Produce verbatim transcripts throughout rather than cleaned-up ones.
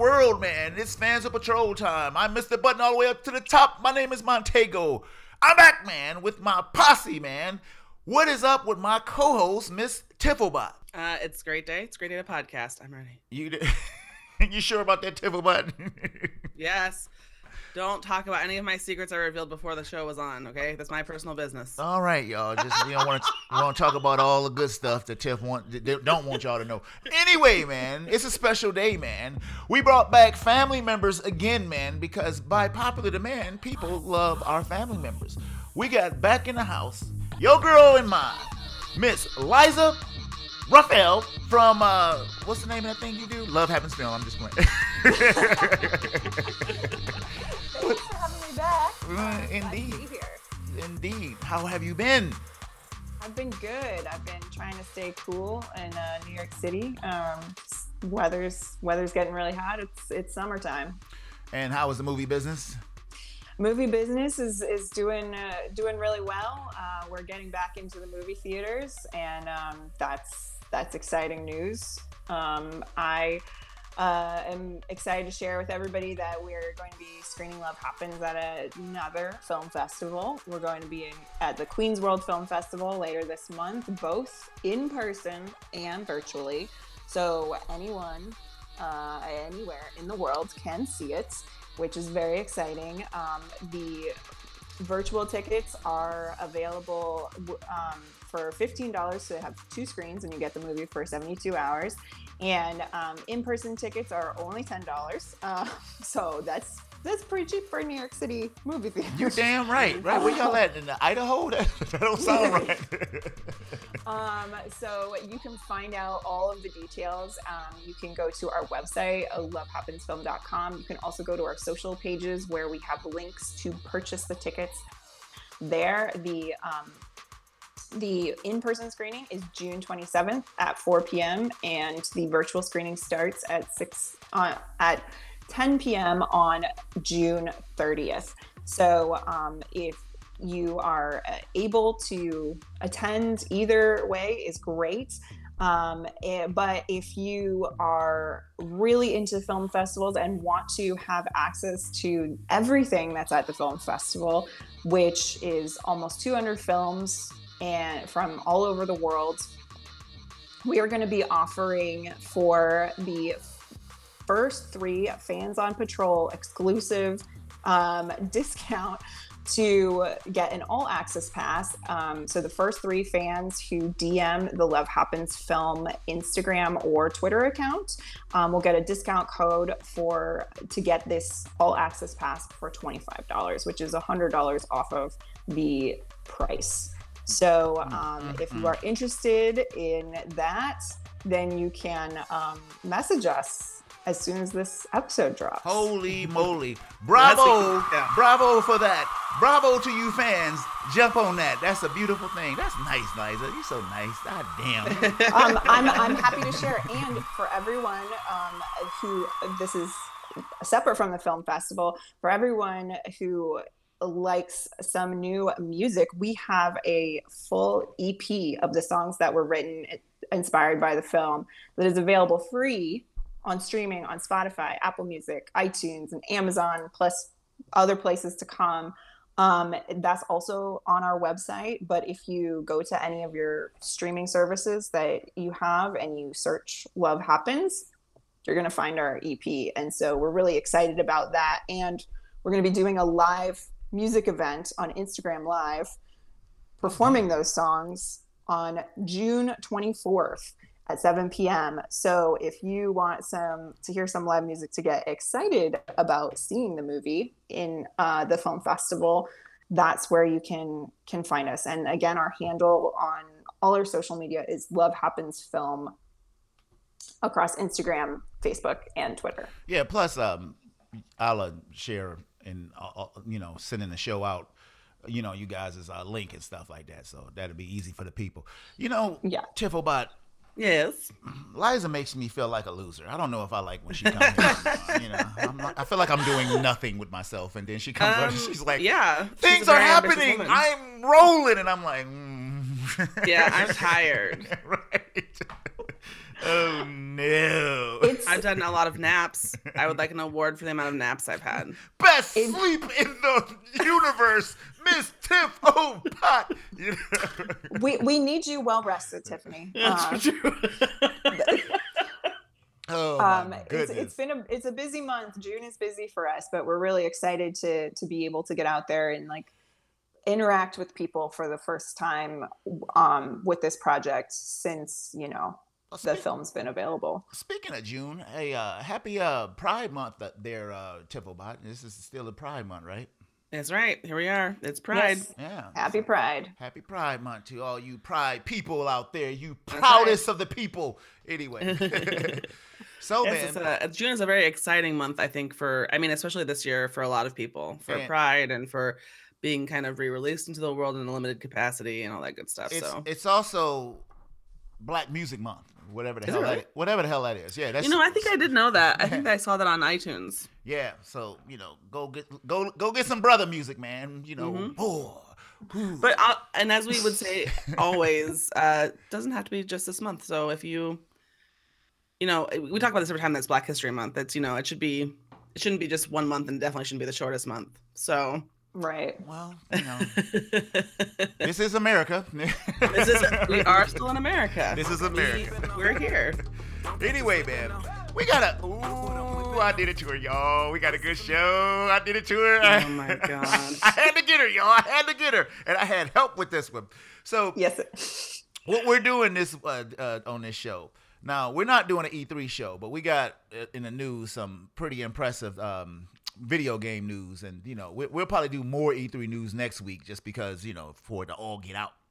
world, man. It's Fans of Patrol time. I'm Mister Button all the way up to the top. My name is Montego. I'm back, man, with my posse, man. What is up with my co-host, Miss Tifflebot? Uh, it's a great day. It's a great day to podcast. I'm ready. You you sure about that, Tifflebot? Yes. Don't talk about any of my secrets I revealed before the show was on, okay? That's my personal business. All right, y'all. Just you don't want to want to talk about all the good stuff that Tiff want they don't want y'all to know. Anyway, man, it's a special day, man. We brought back family members again, man, because by popular demand, people love our family members. We got back in the house, your girl and mine, Miss Liza Raphael from uh, what's the name of that thing you do? Love Happens Film. I'm just playing. Thanks for having me back. Uh, indeed. Glad to be here. Indeed. How have you been? I've been good. I've been trying to stay cool in uh, New York City. Um, weather's weather's getting really hot. It's it's summertime. And how is the movie business? Movie business is is doing uh, doing really well. Uh, we're getting back into the movie theaters, and um, that's that's exciting news. Um, I. Uh, I'm excited to share with everybody that we're going to be screening Love Happens at another film festival. We're going to be in, at the Queens World Film Festival later this month, both in person and virtually. So anyone, uh, anywhere in the world can see it, which is very exciting. Um, the virtual tickets are available um, for fifteen dollars, so they have two screens and you get the movie for seventy-two hours. And um, in-person tickets are only ten dollars, uh, so that's that's pretty cheap for a New York City movie theater. You're damn right, right? Where y'all at? In the Idaho? That, that don't sound right. um, so you can find out all of the details. Um, you can go to our website, love happens film dot com. You can also go to our social pages where we have links to purchase the tickets there. The um, The in-person screening is June twenty-seventh at four p.m. and the virtual screening starts at six uh, at ten p.m. on June thirtieth. So um, if you are able to attend, either way is great. Um, but if you are really into film festivals and want to have access to everything that's at the film festival, which is almost two hundred films and from all over the world, we are going to be offering for the first three Fans on Patrol exclusive um, discount to get an all access pass. Um, so the first three fans who D M the Love Happens Film Instagram or Twitter account um, will get a discount code for to get this all access pass for twenty-five dollars, which is one hundred dollars off of the price. So um, if you are interested in that, then you can um, message us as soon as this episode drops. Holy moly. Bravo. Yeah. Bravo for that. Bravo to you fans. Jump on that. That's a beautiful thing. That's nice, Liza. You're so nice. God damn. um, I'm, I'm happy to share. And for everyone um, who, this is separate from the film festival, for everyone who likes some new music, we have a full E P of the songs that were written inspired by the film that is available free on streaming on Spotify, Apple Music, iTunes, and Amazon, plus other places to come. Um, that's also on our website. But if you go to any of your streaming services that you have and you search Love Happens, you're going to find our E P. And so we're really excited about that. And we're going to be doing a live music event on Instagram Live, performing those songs on June twenty-fourth at seven p.m. So if you want some to hear some live music to get excited about seeing the movie in uh, the film festival, that's where you can can find us. And again, our handle on all our social media is Love Happens Film across Instagram, Facebook, and Twitter. Yeah, plus um, I'll uh, share and uh, you know, sending the show out, you know, you guys as a link and stuff like that, so that'll be easy for the people. You know, yeah. Tifflebot, yes, Liza makes me feel like a loser. I don't know if I like when she comes here. You know, I'm like, I feel like I'm doing nothing with myself, and then she comes um, on and she's like, yeah, things are happening. I'm rolling, and I'm like, mm. yeah, I'm tired. Right. Oh no! It's I've done a lot of naps. I would like an award for the amount of naps I've had. Best It's- sleep in the universe, Miss Tiff O Pot. You know? we we need you well rested, Tiffany. Uh, true. Oh my um, it's, goodness! it's been a it's a busy month. June is busy for us, but we're really excited to to be able to get out there and like interact with people for the first time um, with this project since you know Well, the speak- film's been available. Speaking of June, hey, uh, happy uh, Pride Month uh, there, uh, Tiffobot. This is still a Pride Month, right? That's right. Here we are. It's Pride. Yes. Yeah. Happy Pride. Happy Pride Month to all you Pride people out there, you That's proudest of the people. Anyway. So, Yes, man. it's a, June is a very exciting month, I think, for, I mean, especially this year for a lot of people, for And- Pride and for being kind of re-released into the world in a limited capacity and all that good stuff. It's, so, it's also Black Music Month, whatever the Is hell it that really? whatever the hell that is. Yeah, that's you know, I think I did know that. I think I saw that on iTunes. Yeah, so you know, go get go go get some brother music, man. You know, Mhm. oh, ooh. But, uh, and as we would say always, uh, doesn't have to be just this month. So if you, you know, we talk about this every time that's Black History Month. That's, you know, it should be, it shouldn't be just one month and definitely shouldn't be the shortest month. So, Right. well, you know, this is America. this is, we are still in America. This is America. We, we're here. Anyway, man, we got a. Ooh, I did it to her, y'all. We got a good show. I did it to her. Oh my God. I had to get her, y'all. I had to get her, and I had help with this one. So Yes. what we're doing this uh, uh, on this show. Now, we're not doing an E three show, but we got uh, in the news some pretty impressive um, video game news. And, you know, we, we'll probably do more E three news next week just because, you know, for it to all get out.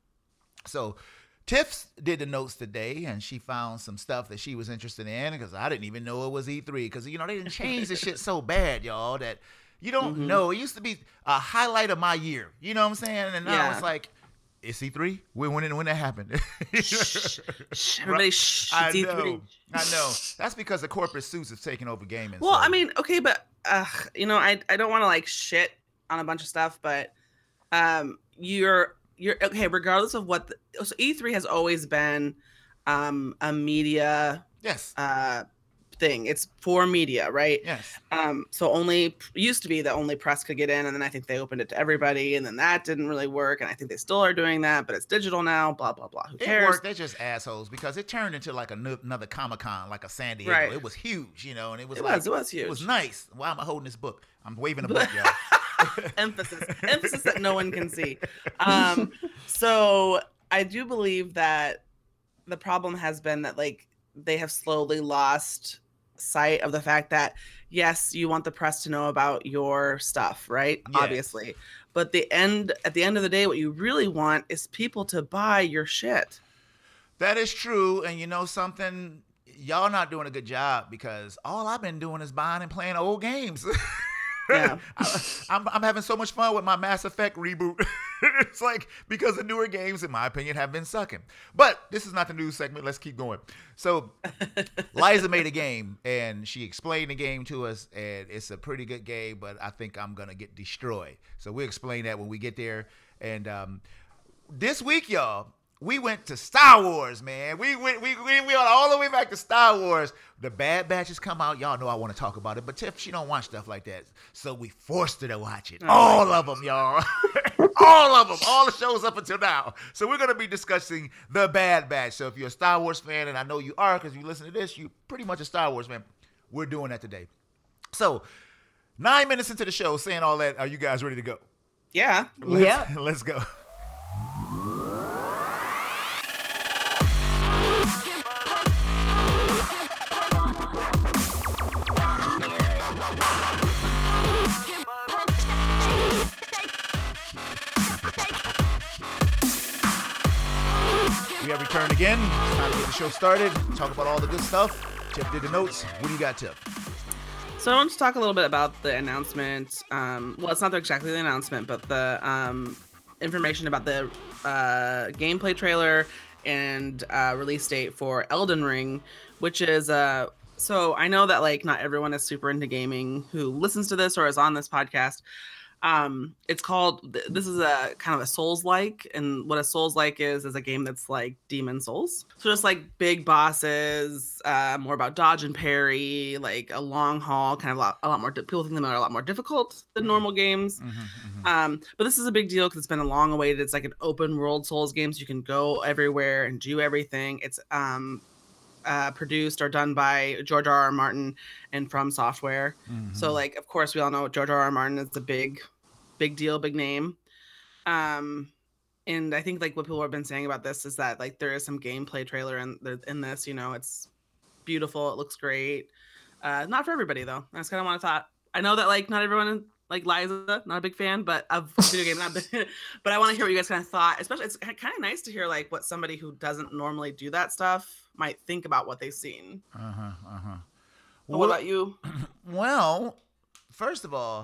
So Tiff did the notes today, and she found some stuff that she was interested in because I didn't even know it was E three because, you know, they didn't change the shit so bad, y'all, that you don't Mhm. know. It used to be a highlight of my year. You know what I'm saying? And now Yeah. it's like, it's E three? When, when, when that happened? Shh, shh, everybody shh. I It's E know. three. I know. That's because the corporate suits have taken over gaming. Well, so- I mean, okay, but uh, you know, I I don't want to like shit on a bunch of stuff, but um, you're you're okay. Regardless of what, the, so E three has always been um a media yes, uh thing. It's for media, right? yes. Um, so only used to be that only press could get in, and then I think they opened it to everybody, and then that didn't really work, and I think they still are doing that, but it's digital now. Blah blah blah. Who It cares? worked. They're just assholes because it turned into like ano- another Comic Con, like a San Diego. Right. It was huge, you know, and it was It like was. It was huge. it was nice. Why am I holding this book? I'm waving a book, y'all. emphasis emphasis that no one can see. Um so I do believe that the problem has been that like they have slowly lost sight of the fact that yes, you want the press to know about your stuff, right? Yes. Obviously, but the end at the end of the day, what you really want is people to buy your shit. That is true, and you know something, y'all not doing a good job because all I've been doing is buying and playing old games. Yeah. I, I'm, I'm having so much fun with my Mass Effect reboot. It's like because the newer games, in my opinion, have been sucking. But this is not the news segment. Let's keep going. So Liza made a game, and she explained the game to us, and it's a pretty good game, but I think I'm going to get destroyed. So we'll explain that when we get there. And um, this week, y'all, we went to Star Wars, man. We went, we, we, we went all the way back to Star Wars. The Bad Batch has come out. Y'all know I want to talk about it, but Tiff, she don't watch stuff like that. So we forced her to watch it. Oh, all of them, y'all. All of them. All the shows up until now. So we're going to be discussing The Bad Batch. So if you're a Star Wars fan, and I know you are because you listen to this, you're pretty much a Star Wars fan. We're doing that today. So nine minutes into the show, saying all that, are you guys ready to go? Yeah. Let's, Yeah. Let's go. We have returned again. It's time to get the show started. Talk about all the good stuff. Tiff did the notes. What do you got, Tiff? So I want to talk a little bit about the announcement. Um, well, it's not exactly the announcement, but the um, information about the uh, gameplay trailer and uh, release date for Elden Ring, which is uh, so I know that like not everyone is super into gaming who listens to this or is on this podcast. Um, it's called. This is a kind of a Souls-like, and what a Souls-like is is a game that's like Demon Souls. So just like big bosses, uh, more about dodge and parry, like a long haul, kind of a lot, a lot more. People think them are a lot more difficult than normal games. Mm-hmm, mm-hmm. Um, but this is a big deal because it's been a long awaited. It's like an open world Souls game, so you can go everywhere and do everything. It's um. Uh, produced or done by George R. R. Martin and From Software. Mm-hmm. So, like, of course, we all know George R. R. Martin is a big, big deal, big name. Um, and I think like what people have been saying about this is that like there is some gameplay trailer in in this. You know, it's beautiful. It looks great. Uh, not for everybody though. I just kind of want to thought. I know that like not everyone. Like Liza, not a big fan, but of video game, not big, but I want to hear what you guys kind of thought. Especially, it's kind of nice to hear like what somebody who doesn't normally do that stuff might think about what they've seen. Uh huh. Uh huh. Well, what about you? Well, first of all,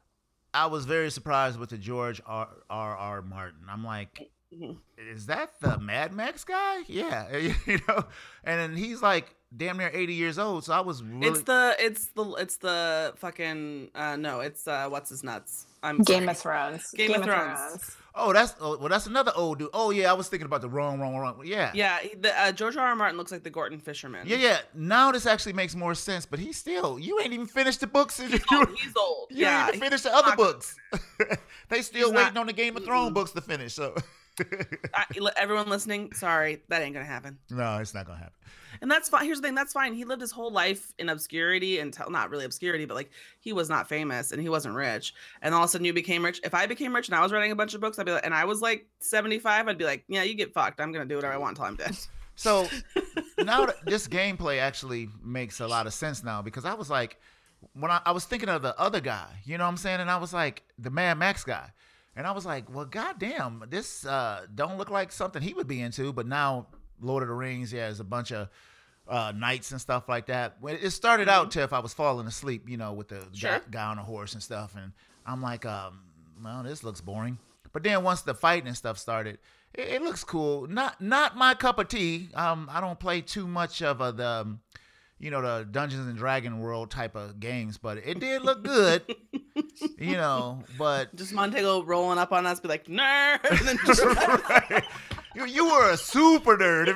I was very surprised with the George R. R. R. Martin. I'm like, mm-hmm. Is that the Mad Max guy? Yeah, you know, and then he's like damn near eighty years old. So I was really. It's the it's the it's the fucking uh no it's uh what's his nuts. I'm Game sorry. of Thrones. Game, Game of, of Thrones. Thrones. Oh, that's oh, well, that's another old dude. Oh yeah, I was thinking about the wrong, wrong, wrong. Yeah. Yeah, the uh, George R. R. Martin looks like the Gorton Fisherman. Yeah, yeah. Now this actually makes more sense, but he's still. You ain't even finished the books. He's old. He's old. You yeah, ain't even finished the other not, books. They still he's waiting not, on the Game of Thrones mm-mm. books to finish. So. I, everyone listening, sorry, that ain't gonna happen. No, it's not gonna happen. And that's fine. Here's the thing, that's fine. He lived his whole life in obscurity until not really obscurity, but like he was not famous and he wasn't rich. And all of a sudden you became rich. If I became rich and I was writing a bunch of books, I'd be like, and I was like seventy-five, I'd be like, yeah, you get fucked. I'm gonna do whatever I want until I'm dead. So now that this gameplay actually makes a lot of sense now because I was like, when I, I was thinking of the other guy, you know what I'm saying? And I was like, the Mad Max guy. And I was like, well, goddamn, this uh, don't look like something he would be into. But now, Lord of the Rings, yeah, there's a bunch of uh, knights and stuff like that. When it started mm-hmm. out, Tiff, I was falling asleep, you know, with the sure. guy, guy on a horse and stuff. And I'm like, um, well, this looks boring. But then once the fighting and stuff started, it, it looks cool. Not not my cup of tea. Um, I don't play too much of a, the, um, you know, the Dungeons and Dragon world type of games, but it did look good. You know, but just Montego rolling up on us, be like, nerd. Right. you, you were a super nerd.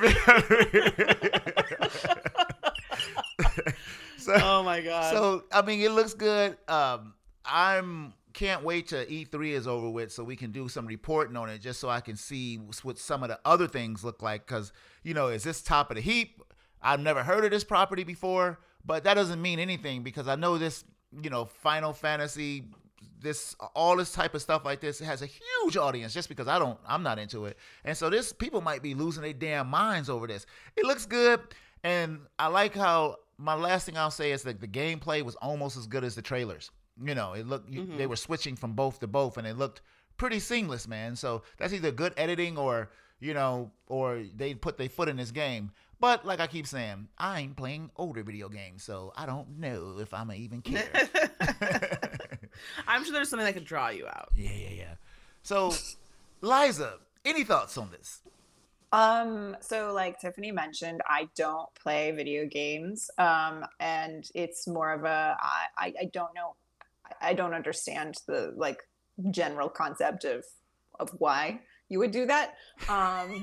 So, oh my god. So I mean, it looks good. Um, I'm can't wait till E three is over with, so we can do some reporting on it, just so I can see what some of the other things look like. Because you know, is this top of the heap? I've never heard of this property before, but that doesn't mean anything because I know this. You know, Final Fantasy, this all this type of stuff like this, it has a huge audience just because I don't, I'm not into it. And so this, people might be losing their damn minds over this. It looks good. And I like how, my last thing I'll say is that the gameplay was almost as good as the trailers. You know, it looked, mm-hmm. they were switching from both to both and it looked pretty seamless, man. So that's either good editing or, you know, or they put their foot in this game. But like I keep saying, I ain't playing older video games, so I don't know if I'm even care. I'm sure there's something that could draw you out. Yeah, yeah, yeah. So, Liza, any thoughts on this? Um, so like Tiffany mentioned, I don't play video games. Um, and it's more of a, I, I don't know, I don't understand the like general concept of, of why you would do that. Um,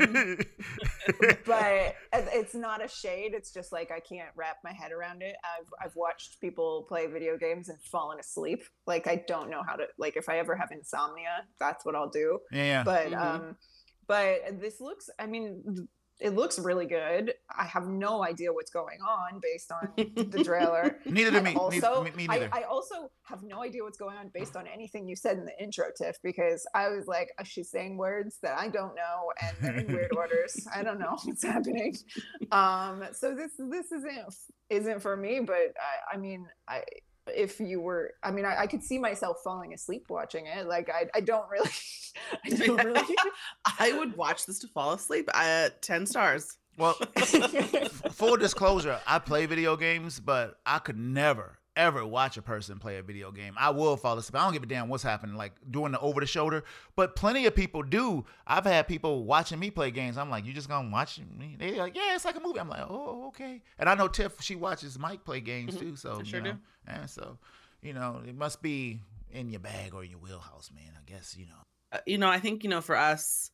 but it's not a shade. It's just like, I can't wrap my head around it. I've, I've watched people play video games and fallen asleep. Like, I don't know how to, like, if I ever have insomnia, that's what I'll do. Yeah. But, mm-hmm. um, but this looks, I mean, it looks really good. I have no idea what's going on based on the trailer. Neither do me. Also, me, me neither. I, I also have no idea what's going on based on anything you said in the intro, Tiff, because I was like, she's saying words that I don't know and they're in weird orders. I don't know what's happening. Um, so this this isn't isn't for me. But I, I mean, I. If you were, I mean, I, I could see myself falling asleep watching it. Like, I, I don't really, I don't really. I would watch this to fall asleep. Uh, ten stars. Well, full disclosure, I play video games, but I could never, ever watch a person play a video game. I will fall asleep. I don't give a damn what's happening, like doing the over the shoulder. But plenty of people do. I've had people watching me play games. I'm like, you just gonna watch me? They're like, yeah, it's like a movie. I'm like, oh, okay. And I know Tiff, she watches Mike play games too. So I sure you know, do. and so, you know, it must be in your bag or in your wheelhouse, man. I guess, you know. Uh, you know, I think, you know, for us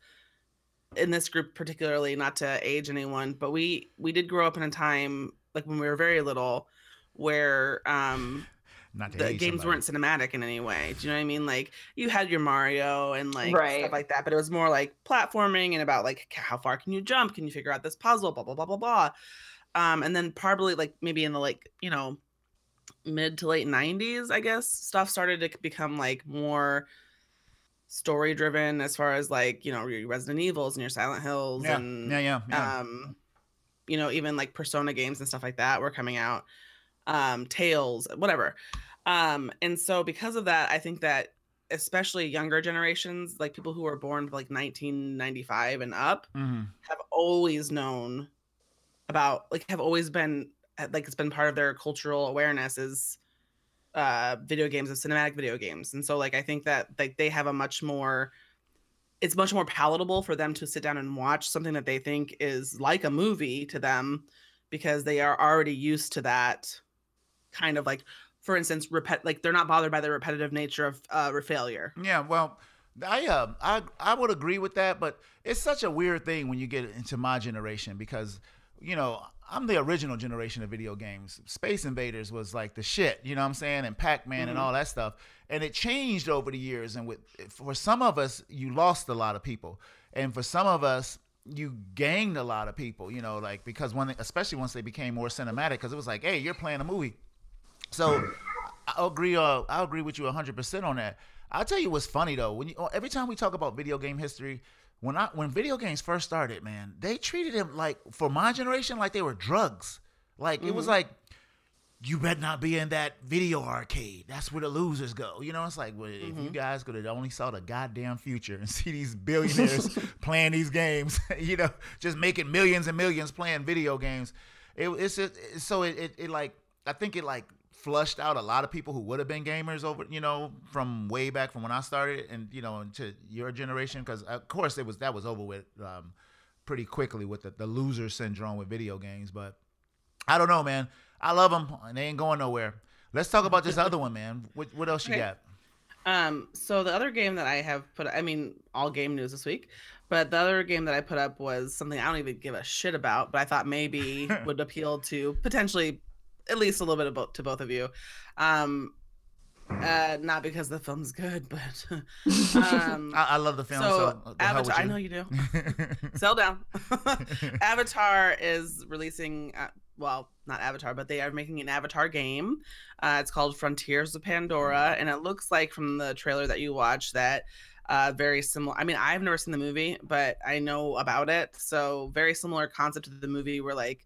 in this group particularly, not to age anyone, but we we did grow up in a time like when we were very little where um Not to the age games somebody. weren't cinematic in any way. Do you know what I mean? Like you had your Mario and like Right. stuff like that, but it was more like platforming and about like how far can you jump? Can you figure out this puzzle? Blah blah blah blah blah. Um, and then probably like maybe in the like you know mid to late nineties, I guess stuff started to become like more story driven as far as like you know your Resident Evils and your Silent Hills Yeah, and yeah, yeah, yeah. um you know even like Persona games and stuff like that were coming out, um Tales, whatever. Um and so because of that, I think that especially younger generations, like people who were born like nineteen ninety-five and up, hmm have always known about like have always been like it's been part of their cultural awareness is uh video games and cinematic video games. And so like I think that like they have a much more it's much more palatable for them to sit down and watch something that they think is like a movie to them because they are already used to that kind of like, for instance, repet like they're not bothered by the repetitive nature of uh failure. Yeah, well, I uh, I I would agree with that, but it's such a weird thing when you get into my generation because, you know, I'm the original generation of video games. Space Invaders was like the shit, you know what I'm saying, and Pac-Man Mhm. and all that stuff, and it changed over the years. And with for some of us, you lost a lot of people, and for some of us, you gained a lot of people. You know, like because when, especially once they became more cinematic, because it was like, hey, you're playing a movie. So I agree. Uh, I agree with you one hundred percent on that. I'll tell you what's funny though. When you, every time we talk about video game history, when I when video games first started, man, they treated them like for my generation like they were drugs. Like it was Mhm. like you better not be in that video arcade. That's where the losers go. You know, it's like well, if you Mhm. guys could have only saw the goddamn future and see these billionaires playing these games, you know, just making millions and millions playing video games. It, it's just, so it, it it like I think it like flushed out a lot of people who would have been gamers over, you know, from way back from when I started and, you know, into your generation. Cause of course it was, that was over with um, pretty quickly with the, the loser syndrome with video games. But I don't know, man. I love them and they ain't going nowhere. Let's talk about this other one, man. What, what else you Okay. got? Um, so the other game that I have put, I mean, all game news this week, but the other game that I put up was something I don't even give a shit about, but I thought maybe would appeal to potentially at least a little bit of both to both of you. Um, uh, not because the film's good, but um, I, I love the film. so So, the hell with Avatar, I you. know you do. Settle down. Avatar is releasing, uh, well, not Avatar, but they are making an Avatar game. Uh, it's called Frontiers of Pandora, and it looks like from the trailer that you watched that uh, very similar. I mean, I've never seen the movie, but I know about it. So very similar concept to the movie where like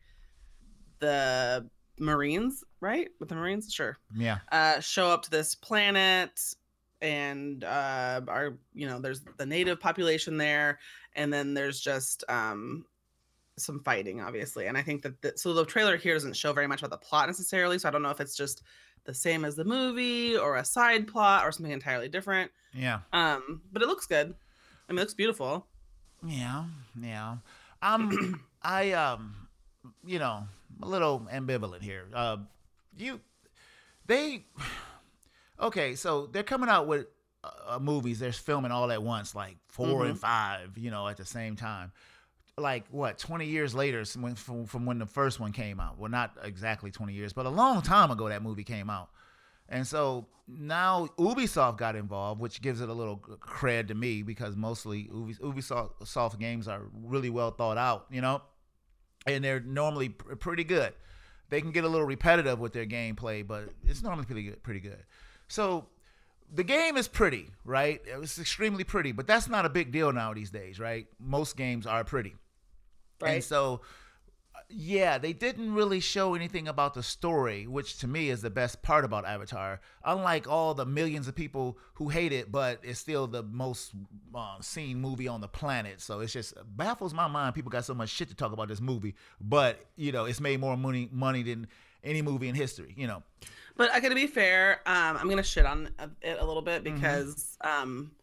the Marines, right? With the Marines, sure. Yeah. Uh, show up to this planet and uh are you know there's the native population there, and then there's just um some fighting obviously. And I think that the, so the trailer here doesn't show very much about the plot necessarily, so I don't know if it's just the same as the movie or a side plot or something entirely different. Yeah. Um but it looks good. I mean, it looks beautiful. Yeah. Yeah. Um, I, um, you know, a little ambivalent here. Uh, you, they, okay, so they're coming out with uh, movies. They're filming all at once, like four Mhm. and five, you know, at the same time. Like what, twenty years later from, from from when the first one came out. Well, not exactly twenty years, but a long time ago that movie came out. And so now Ubisoft got involved, which gives it a little cred to me because mostly Ubi- Ubisoft soft games are really well thought out, you know, and they're normally pr- pretty good. They can get a little repetitive with their gameplay, but it's normally pretty good. Pretty good. So the game is pretty, right? It's extremely pretty, but that's not a big deal now these days, right? Most games are pretty. Right. And so, yeah, they didn't really show anything about the story, which to me is the best part about Avatar. Unlike all the millions of people who hate it, but it's still the most uh, seen movie on the planet. So it's just baffles my mind. People got so much shit to talk about this movie, but you know, it's made more money money than any movie in history. You know. But I gotta be fair. Um, I'm gonna shit on it a little bit Mhm. because, um,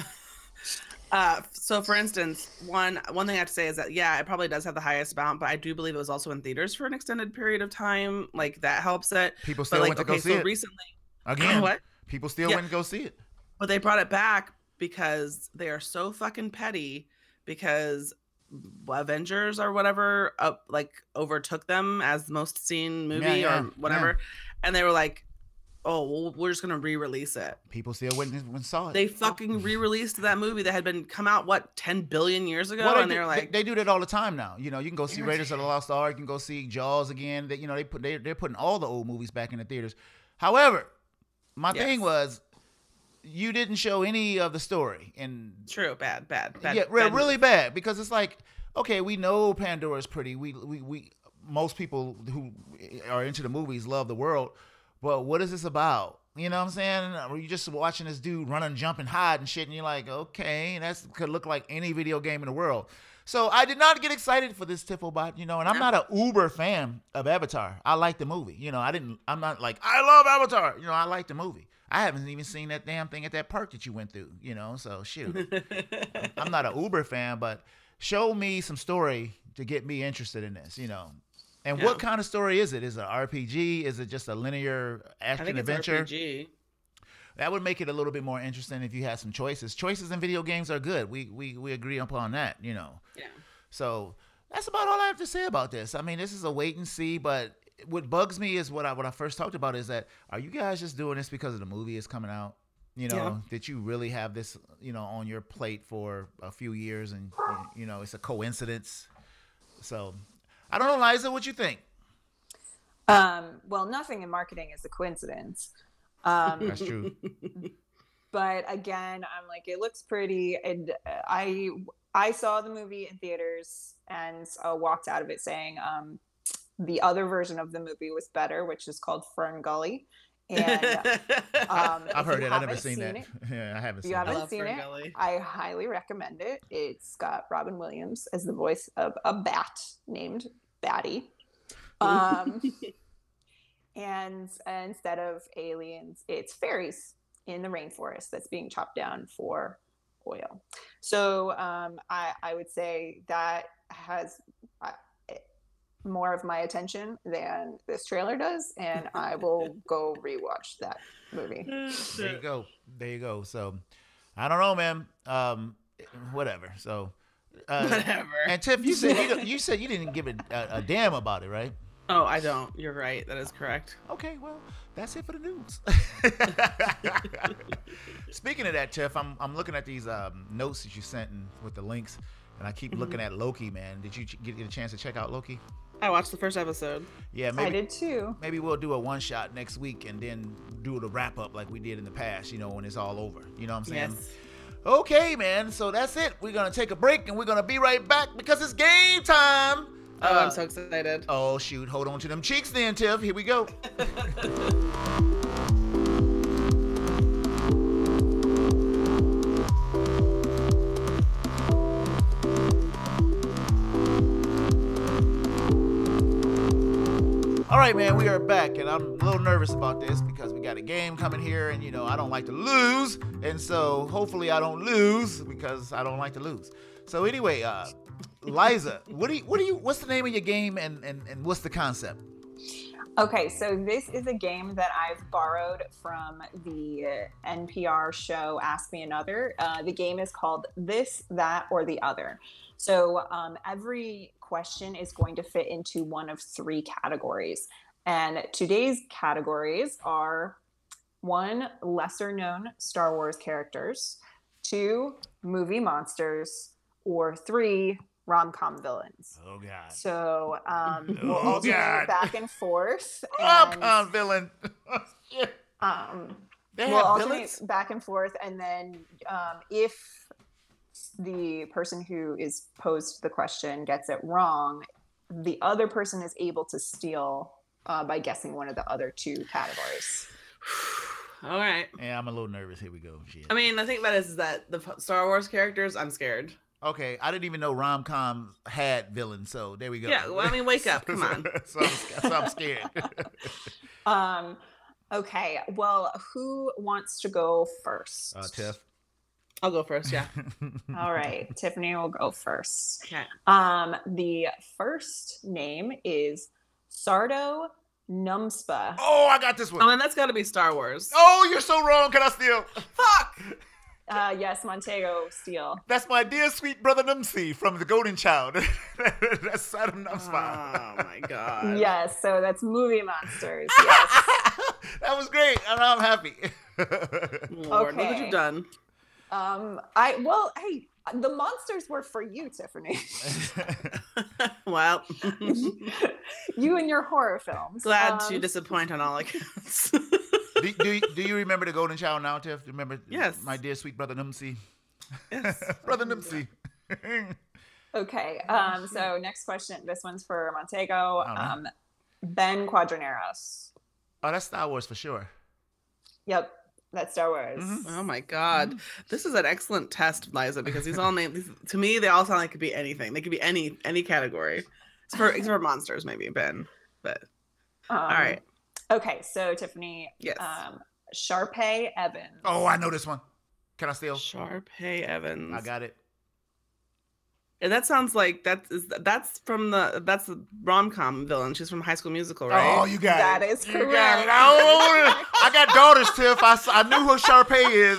uh, so for instance, one one thing I have to say is that yeah, it probably does have the highest amount, but I do believe it was also in theaters for an extended period of time. Like that helps it. People But still like, went to okay, go see so it recently, again. what? People still Yeah. went and go see it. But they brought it back because they are so fucking petty because Avengers or whatever uh, like overtook them as the most seen movie Yeah, yeah, or whatever. And they were like, oh, well, we're just going to re-release it. People still went and and saw it. They fucking re-released that movie that had been come out, what, ten billion years ago? Well, and they, they do, were like... they, they do that all the time now. You know, you can go see Irritating. Raiders of the Lost Ark. You can go see Jaws again. They, you know, they put they, they're putting all the old movies back in the theaters. However, my Yes. thing was, you didn't show any of the story, and True, bad, bad, bad. yeah, re- bad really move. bad, because it's like, okay, we know Pandora's pretty. We we we most people who are into the movies love the world, but what is this about? You know what I'm saying? Or you just watching this dude run and jump and hide and shit, and you're like, okay, that could look like any video game in the world. So I did not get excited for this Tiflbot, you know, and I'm not an uber fan of Avatar. I like the movie, you know. I didn't. I'm not like I love Avatar, you know. I like the movie. I haven't even seen that damn thing at that park that you went through, you know. So shoot, I'm not an uber fan, but show me some story to get me interested in this, you know. And Yeah. what kind of story is it? Is it an R P G? Is it just a linear I action think it's adventure? R P G. That would make it a little bit more interesting if you had some choices. Choices in video games are good. We we we agree upon that, you know. Yeah. So that's about all I have to say about this. I mean, this is a wait and see, but what bugs me is what I what I first talked about is that, are you guys just doing this because of the movie is coming out? You know, Yeah. did you really have this, you know, on your plate for a few years and, you know, it's a coincidence? So I don't know, Liza, what you think? Um, well, nothing in marketing is a coincidence. Um, That's true. but again, I'm like, it looks pretty. And I I saw the movie in theaters and uh, walked out of it saying um, the other version of the movie was better, which is called Fern Gully. And um, I've if heard you it. I've never haven't seen, that. it, Yeah, I haven't if seen you it. haven't love seen Fern it, Gully. I highly recommend it. It's got Robin Williams as the voice of a bat named Batty. Um, and uh, instead of aliens, it's fairies in the rainforest that's being chopped down for oil. So um, I, I would say that has uh, more of my attention than this trailer does, and I will go rewatch that movie. There you go. There you go. So I don't know, man. Um, whatever. So uh, Whatever. And Tiff, you said you, don't- you said you didn't give a, a, a damn about it, right? Oh, I don't. You're right. That is correct. Okay, well, that's it for the news. Speaking of that, Tiff, I'm I'm looking at these um, notes that you sent in with the links, and I keep looking at Loki, man. Did you ch- get, get a chance to check out Loki? I watched the first episode. Yeah, I maybe did too. maybe we'll do a one shot next week and then do the wrap up like we did in the past, you know, when it's all over. You know what I'm saying? Yes. Okay, man. So that's it. We're gonna take a break and we're gonna be right back because it's game time. Oh, Uh, I'm so excited. Oh shoot! Hold on to them cheeks, then, Tiff. Here we go. All right, man, we are back, and I'm a little nervous about this because we got a game coming here, and you know I don't like to lose, and so hopefully I don't lose because I don't like to lose. So anyway, uh, Liza, what do you, what do you, what's the name of your game, and and, and what's the concept? Okay, so this is a game that I've borrowed from the uh, N P R show Ask Me Another. Uh, the game is called This, That, or the Other. So um, every question is going to fit into one of three categories. And today's categories are one, lesser known Star Wars characters, two, movie monsters, or three, rom-com villains. Oh God, So um, we'll Oh, alternate God. back and forth. And, rom-com villain. Shit. um, They we'll have alternate villains. back and forth, and then um, if the person who is posed the question gets it wrong, the other person is able to steal uh, by guessing one of the other two categories. All right. Yeah, I'm a little nervous. Here we go. Shit. I mean, the thing about it is that the f- Star Wars characters, I'm scared. Okay, I didn't even know rom-com had villains, so there we go. Yeah, well, I mean, wake up. Come on. so, I'm, so I'm scared. Um, okay, well, who wants to go first? uh, Tiff. I'll go first. Yeah. All right, Tiffany will go first. Okay. Um, the first name is Sardo Numspa. Oh, I got this one. Oh, and that's got to be Star Wars. Oh, you're so wrong. Can I steal? Fuck! Uh, yes, Montego Steele. That's my dear sweet brother Numsi from The Golden Child. That's Adam Numspa. Oh my god. Yes, so that's Movie Monsters. Yes. That was great. And I'm happy. Lord, look what Okay. you've done. Um, I well, hey, the monsters were for you, Tiffany. Well, You and your horror films. glad Um, to disappoint on all accounts. do, do, you- do you remember The Golden Child now, Tiff? Do you remember Yes. my dear sweet brother Numsi? Yes. Brother Numsi. Okay. Um, so next question. This one's for Montego. right. Um, Ben Quadraneros. Oh, that's Star Wars for sure. Yep, that's Star Wars. Mhm. Oh my god, this is an excellent test, Liza, because these all names these, to me they all sound like it could be anything. They could be any any category. It's for except for monsters, maybe Ben. But Um, all right, Okay, so Tiffany. Yes. Um, Sharpay Evans. Oh, I know this one. Can I steal? Sharpay Evans. I got it. And that sounds like that is that's from the that's the rom com villain. She's from High School Musical, right? Oh, you got That it. is You got it. correct. Oh, I got daughters, Tiff. I, s- I knew who Sharpay is.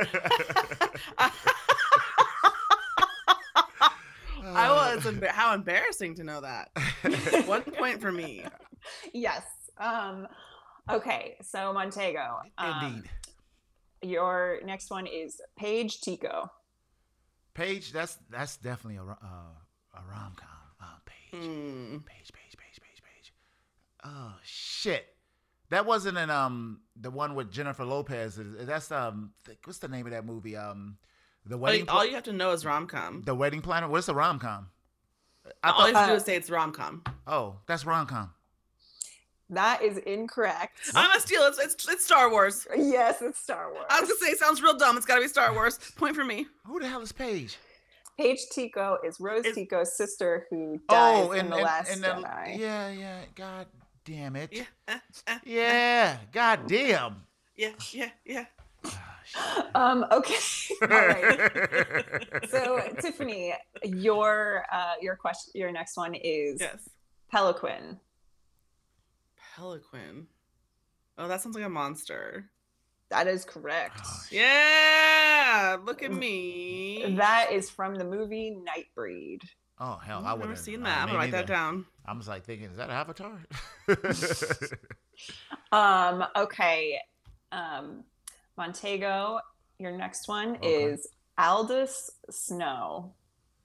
I was emba- how embarrassing to know that. One point for me. Yes. Um, okay, so Montego. Um, Indeed. Your next one is Paige Tico. Paige, that's that's definitely a, ro- uh, a rom com. Uh, Paige. Hmm. Page, page, page, page, page. Oh shit! That wasn't in um the one with Jennifer Lopez. That's um th- what's the name of that movie? Um, the All wedding. you, all you have to know is rom com. the wedding planner. What's a rom com? I All you thought. have to do Uh, is say it's rom com. Oh, that's rom com. That is incorrect. I'm gonna steal. It's, it's it's Star Wars. Yes, it's Star Wars. I was gonna say it sounds real dumb. It's gotta be Star Wars. Point for me. Who the hell is Paige? Paige Tico is Rose It's- Tico's sister who dies Oh, in and the and, Last and the, Jedi. yeah, yeah. God damn it. Yeah, uh, uh, Yeah. God damn. yeah, yeah, yeah. Um, okay. All right. So Tiffany, your uh your question your next one is Yes. Peliquin. Peliquin. Oh, that sounds like a monster. That is correct. Oh, Yeah, look at me. That is from the movie Nightbreed. Oh hell, Oh, I I've would never have seen that. I'm gonna write that down. I was like thinking, is that Avatar? Um, okay. Um, Montego, your next one Okay. is Aldous Snow.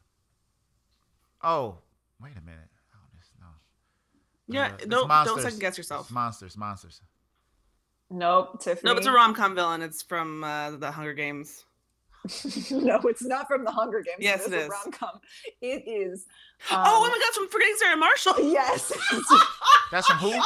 Oh, wait a minute. Oh, this no. Yeah, Uh, it's no, don't monsters. second guess yourself. It's monsters, monsters. Nope, Tiffany. No, it's a rom com villain. It's from uh, the Hunger Games. No, it's not from the Hunger Games. Yes, it it is is. a rom-com. It is. oh, um, oh my God! I'm forgetting Sarah Marshall. Yes. That's from who?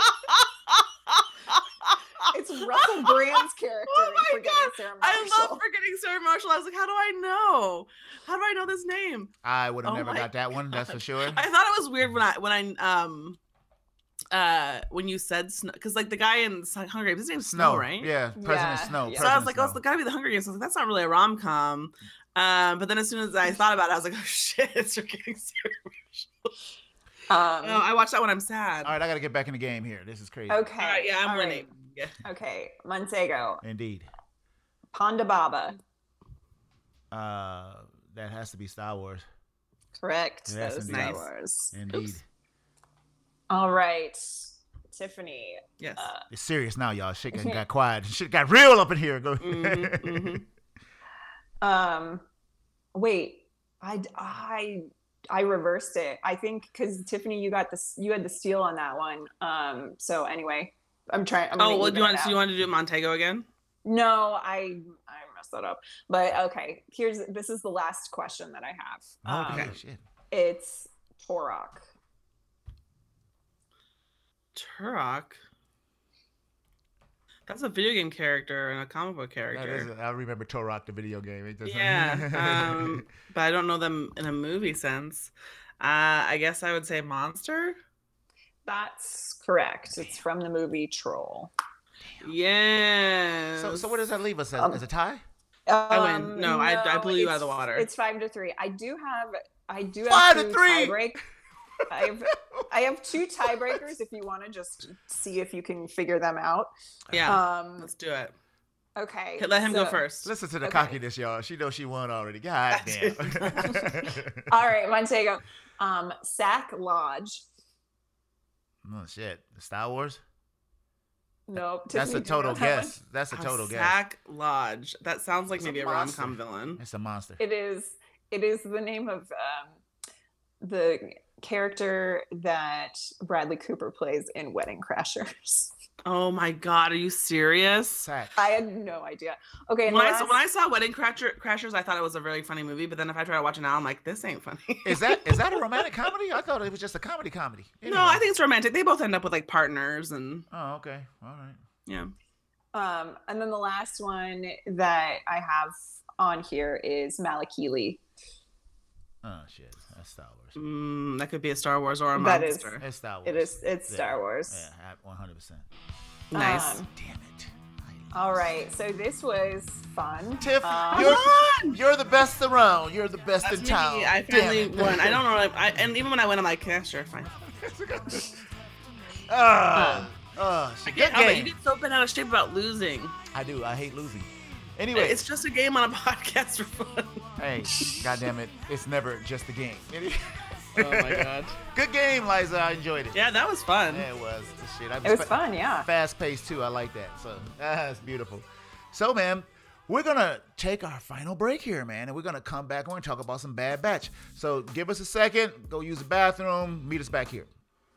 It's Russell Brand's character Oh in my Forgetting God, Sarah I Marshall. love forgetting Sarah Marshall. I was like, how do I know? How do I know this name? I would have Oh never my got that one. That's for God. sure. I thought it was weird when I when I um uh when you said Snow, because like the guy in Hunger Games, his name's Snow, Snow, right? Yeah, President Yeah, Snow. yeah. So I was President like, oh, it's Snow. the gotta be the Hunger Games. I was like, that's not really a rom com. Um, but then as soon as I thought about it, I was like, oh shit, it's forgetting Sarah Marshall. Um, Oh, I watched that when I'm sad. All right, I got to get back in the game here. This is crazy. okay. All right, yeah, I'm all winning. right. Yeah. Okay, Montego, Indeed. Ponda Baba. Uh, that has to be Star Wars. Correct. Yes, that is indeed. Star Nice. Wars. Indeed. Oops. All right, Tiffany. Yes. Uh, It's serious now, y'all. Shit got, got quiet. Shit got real up in here. Go. Mhm, mhm. Um, wait, I I I reversed it. I think because Tiffany, you got this, you had the steal on that one. Um, so anyway, I'm trying. I'm Oh, gonna well, even do you want it do you out. want to do Montego again? No, I I messed that up. But okay, here's this is the last question that I have. Okay. Um, Shit. It's Torok. Turok. That's a video game character and a comic book That is, character. I remember Torok, the video game. It doesn't- Yeah, um, but I don't know them in a movie sense. Uh, I guess I would say monster. That's correct. It's from the movie Troll. Yeah. so, so what does that leave us as, Um, as a tie? I win. Um, No, I- I blew you out of the it's- water. It's five to three. I do have I do have Five to two three! tiebreak. I have I have two tiebreakers if you want to just see if you can figure them out. Yeah, Um, let's do it. Okay. Let him so, go first. Listen to the Okay. cockiness, y'all. She knows she won already. God damn. All right, one take. Um, Sack Lodge. Oh shit. Star Wars? Nope. That's a Tiffany, do you know total that one? guess. That's a total guess. Sack Lodge. That sounds like It's maybe a a rom monster. com villain. It's a monster. It is. It is the name of um, the character that Bradley Cooper plays in Wedding Crashers. Oh my god, are you serious? Sack. I had no idea. Okay. and When the I, last- when I saw Wedding Crasher, Crashers, I thought it was a very funny movie, but then if I try to watch it now, I'm like, this ain't funny. Is that is that a romantic comedy? I thought it was just a comedy comedy. No, I think it's romantic. They both end up with like partners and Oh, okay. All right. yeah. Um, and then the last one that I have on here is Malakili. Oh shit. That's Star Wars. Mm, that could be a Star Wars or a That is- monster. It's Star Wars. It is. It's Yeah. Star Wars. Yeah, one hundred percent. Nice. Um, Damn it. all right. So this was fun. Tiff, Um, you're, you're the best around. You're the best That's in me. town. I Damn finally it. won. I don't know. If I, and even when I win, I'm like, yeah, sure, fine. Ah, ah, I good get how that you game. get so bent out of shape about losing. I do. I hate losing. Anyway, It's just a game on a podcast for fun. hey, goddamn it, it's never just a game. Oh my god. Good game, Liza. I enjoyed it. Yeah, that was fun. Yeah, it was. The shit. I It was fun. Yeah. Fast paced too. I like that. So that's beautiful. So, man, we're gonna take our final break here, man, and we're gonna come back. We're gonna talk about some Bad Batch. So give us a second. Go use the bathroom. Meet us back here.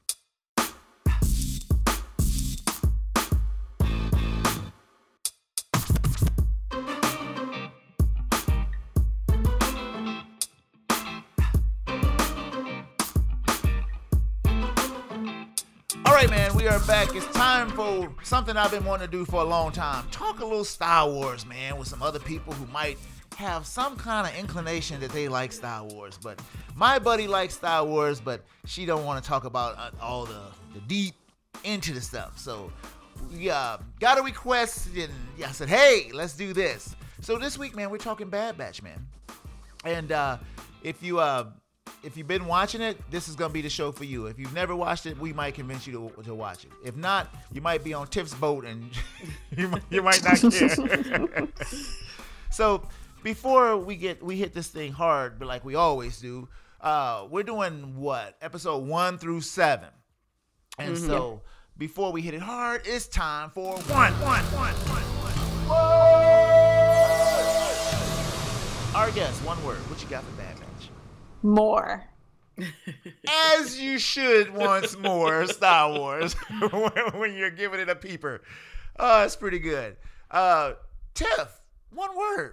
All right, man, we are back. It's time for something I've been wanting to do for a long time. Talk a little Star Wars, man, with some other people who might have some kind of inclination that they like Star Wars. But my buddy likes Star Wars, but she don't want to talk about uh, all the, the deep into the stuff. So we uh, got a request, and I said, hey, let's do this. So this week, man, we're talking Bad Batch, man. And uh, if you... Uh, If you've been watching it, this is going to be the show for you. If you've never watched it, we might convince you to, to watch it. If not, you might be on Tiff's boat and you, might, you might not care. So before we get we hit this thing hard, but like we always do, uh, we're doing what? Episode one through seven. And Mm-hmm. so before we hit it hard, it's time for one, one, one, one, one. Whoa! Our guest, one word. What you got for Bad Batch? More. As you should once more, Star Wars, when you're giving it a peeper. Oh, that's pretty good. Uh, Tiff, one word.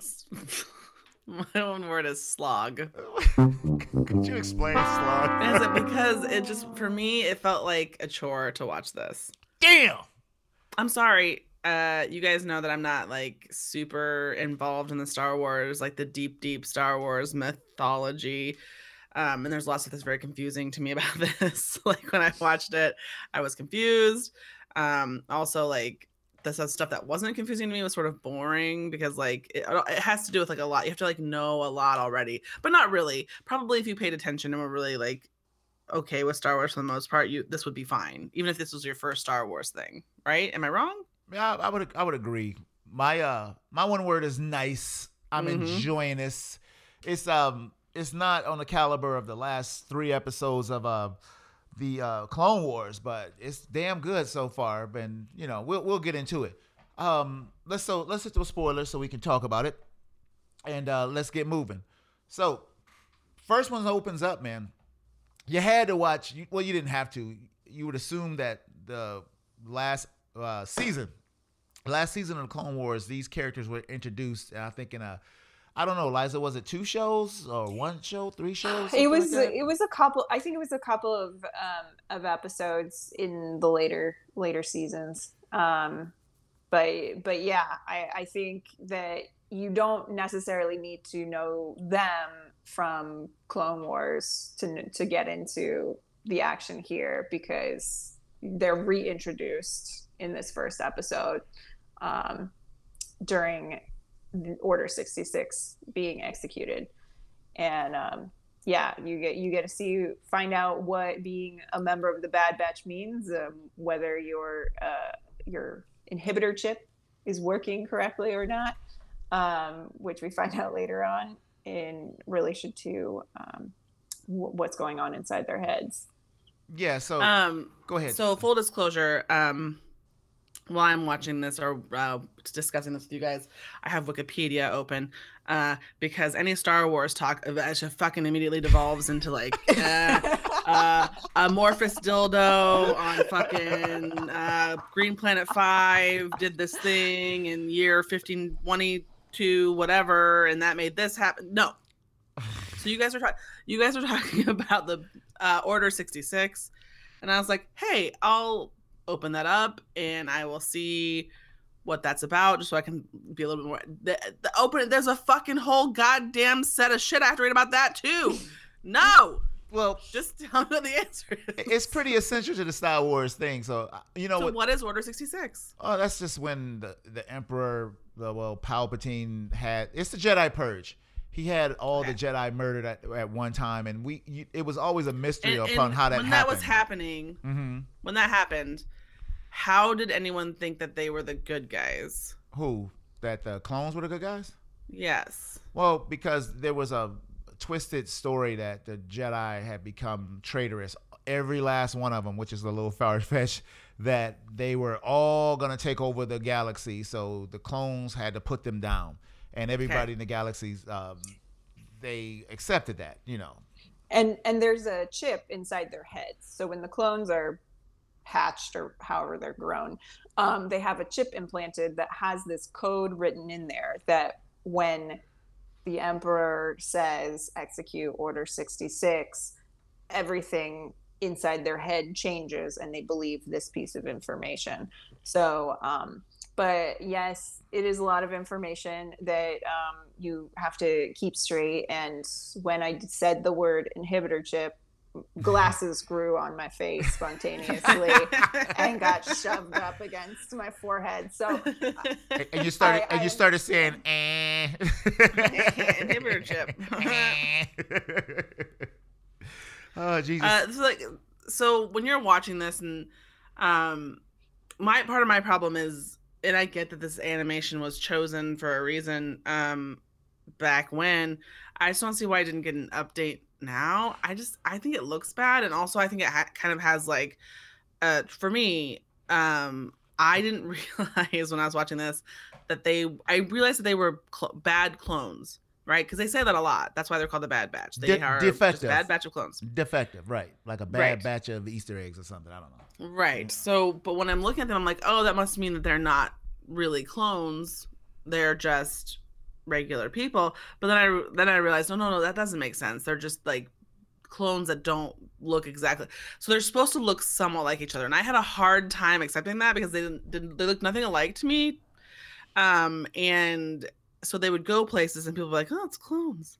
My one word is slog. Could you explain slug? Is it because it just, for me, it felt like a chore to watch this. Damn. I'm sorry. Uh, you guys know that I'm not like super involved in the Star Wars, like the deep, deep Star Wars mythology. Um, and there's lots of this very confusing to me about this. Like when I watched it, I was confused. Um, also like the stuff that wasn't confusing to me was sort of boring because like it, it has to do with like a lot. You have to like know a lot already, but not really. Probably if you paid attention and were really like okay with Star Wars for the most part, you this would be fine, even if this was your first Star Wars thing, right? Am I wrong? Yeah, I, I would I would agree. My uh my one word is nice. I'm Mhm. enjoying this. It's um it's not on the caliber of the last three episodes of uh the uh Clone Wars, but it's damn good so far. And you know, we'll we'll get into it. Um let's so let's hit the spoilers so we can talk about it. And uh let's get moving. So first one opens up, man. You had to watch you, well, you didn't have to. You would assume that the last uh season Last season of the Clone Wars, these characters were introduced, and I think in a, I don't know, Liza, was it two shows or one show, three shows? It was like that? it was a couple. I think it was a couple of um, of episodes in the later later seasons. Um, but but yeah, I, I think that you don't necessarily need to know them from Clone Wars to to get into the action here because they're reintroduced in this first episode. Um, during Order sixty-six being executed. And um, yeah, you get you get to see find out what being a member of the Bad Batch means, um, whether your uh, your inhibitor chip is working correctly or not, um, which we find out later on in relation to um, w- what's going on inside their heads. Yeah. So Um, go ahead. So full disclosure, um, while I'm watching this or uh, discussing this with you guys, I have Wikipedia open uh, because any Star Wars talk just fucking immediately devolves into like uh, uh, amorphous dildo on fucking uh, Green Planet Five did this thing in year fifteen twenty-two, whatever, and that made this happen. No. So you guys are talking. You guys are talking about the uh, Order sixty-six, and I was like, hey, I'll open that up and I will see what that's about, just so I can be a little bit more. The, the open. There's a fucking whole goddamn set of shit I have to read about that too. No. Well, just tell me what the answer is. It's pretty essential to the Star Wars thing. So you know so what? what is Order sixty-six? Oh, that's just when the the Emperor, the well, Palpatine had. It's the Jedi Purge. He had all okay. the Jedi murdered at, at one time, and we you, it was always a mystery and, upon and how that when happened. that was happening, mm-hmm. when that happened, how did anyone think that they were the good guys? Who? That the clones were the good guys? Yes. Well, because there was a twisted story that the Jedi had become traitorous. Every last one of them, which is a little far-fetched, that they were all going to take over the galaxy. So the clones had to put them down. And everybody okay. in the galaxies, um, they accepted that, you know. And and there's a chip inside their heads. So when the clones are hatched or however they're grown, um, they have a chip implanted that has this code written in there that when the Emperor says execute Order sixty-six, everything inside their head changes and they believe this piece of information. So, um, but yes, it is a lot of information that um, you have to keep straight. And when I said the word inhibitor chip, glasses grew on my face spontaneously and got shoved up against my forehead. So, and you started, I, and you started saying, eh. inhibitor chip. Oh Jesus! Uh, so like, so when you're watching this, and um, my part of my problem is. And I get that this animation was chosen for a reason um, back when. I just don't see why I didn't get an update now. I just, I think it looks bad. And also I think it ha- kind of has like, uh, for me, um, I didn't realize when I was watching this that they, I realized that they were cl- bad clones, right? Because they say that a lot. That's why they're called the Bad Batch. They De- are defective. just bad batch of clones. Defective, right. Like a bad right. batch of Easter eggs or something. I don't know. Right. Yeah. So, but when I'm looking at them, I'm like, oh, that must mean that they're not really clones. They're just regular people. But then I then I realized, no, no, no, that doesn't make sense. They're just like clones that don't look exactly. So they're supposed to look somewhat like each other. And I had a hard time accepting that because they didn't, didn't they look nothing alike to me. Um, and so they would go places and people were like, oh, it's clones.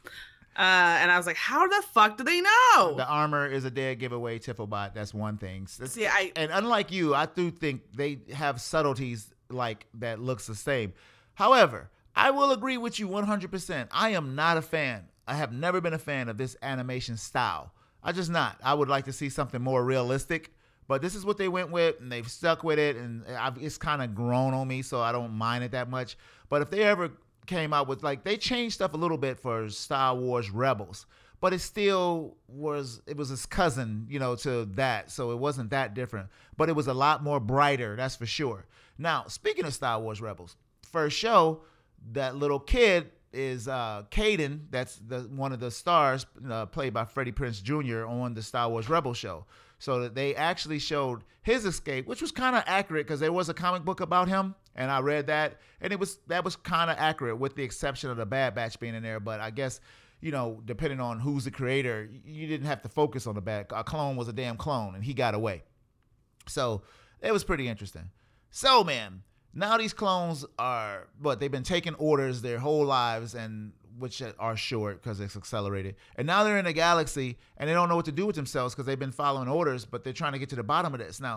Uh, and I was like, how the fuck do they know? The armor is a dead giveaway, Tiflbot. That's one thing. That's, See, I, and unlike you, I do think they have subtleties like that looks the same. However, I will agree with you one hundred percent. I am not a fan. I have never been a fan of this animation style. I just not. I would like to see something more realistic. But this is what they went with, and they've stuck with it, and I've, it's kind of grown on me, so I don't mind it that much. But if they ever came out with, like, they changed stuff a little bit for Star Wars Rebels, but it still was, it was his cousin, you know, to that, so it wasn't that different. But it was a lot more brighter, that's for sure. Now, speaking of Star Wars Rebels, first show, that little kid is uh, Caden, that's the one of the stars, uh, played by Freddie Prinze Junior on the Star Wars Rebels show. So that they actually showed his escape, which was kind of accurate because there was a comic book about him, and I read that, and it was that was kind of accurate with the exception of the Bad Batch being in there. But I guess, you know, depending on who's the creator, you didn't have to focus on the bad. A clone was a damn clone, and he got away. So it was pretty interesting. So, man, now these clones are, what, they've been taking orders their whole lives, and which are short because it's accelerated. And now they're in a galaxy, and they don't know what to do with themselves because they've been following orders, but they're trying to get to the bottom of this. Now,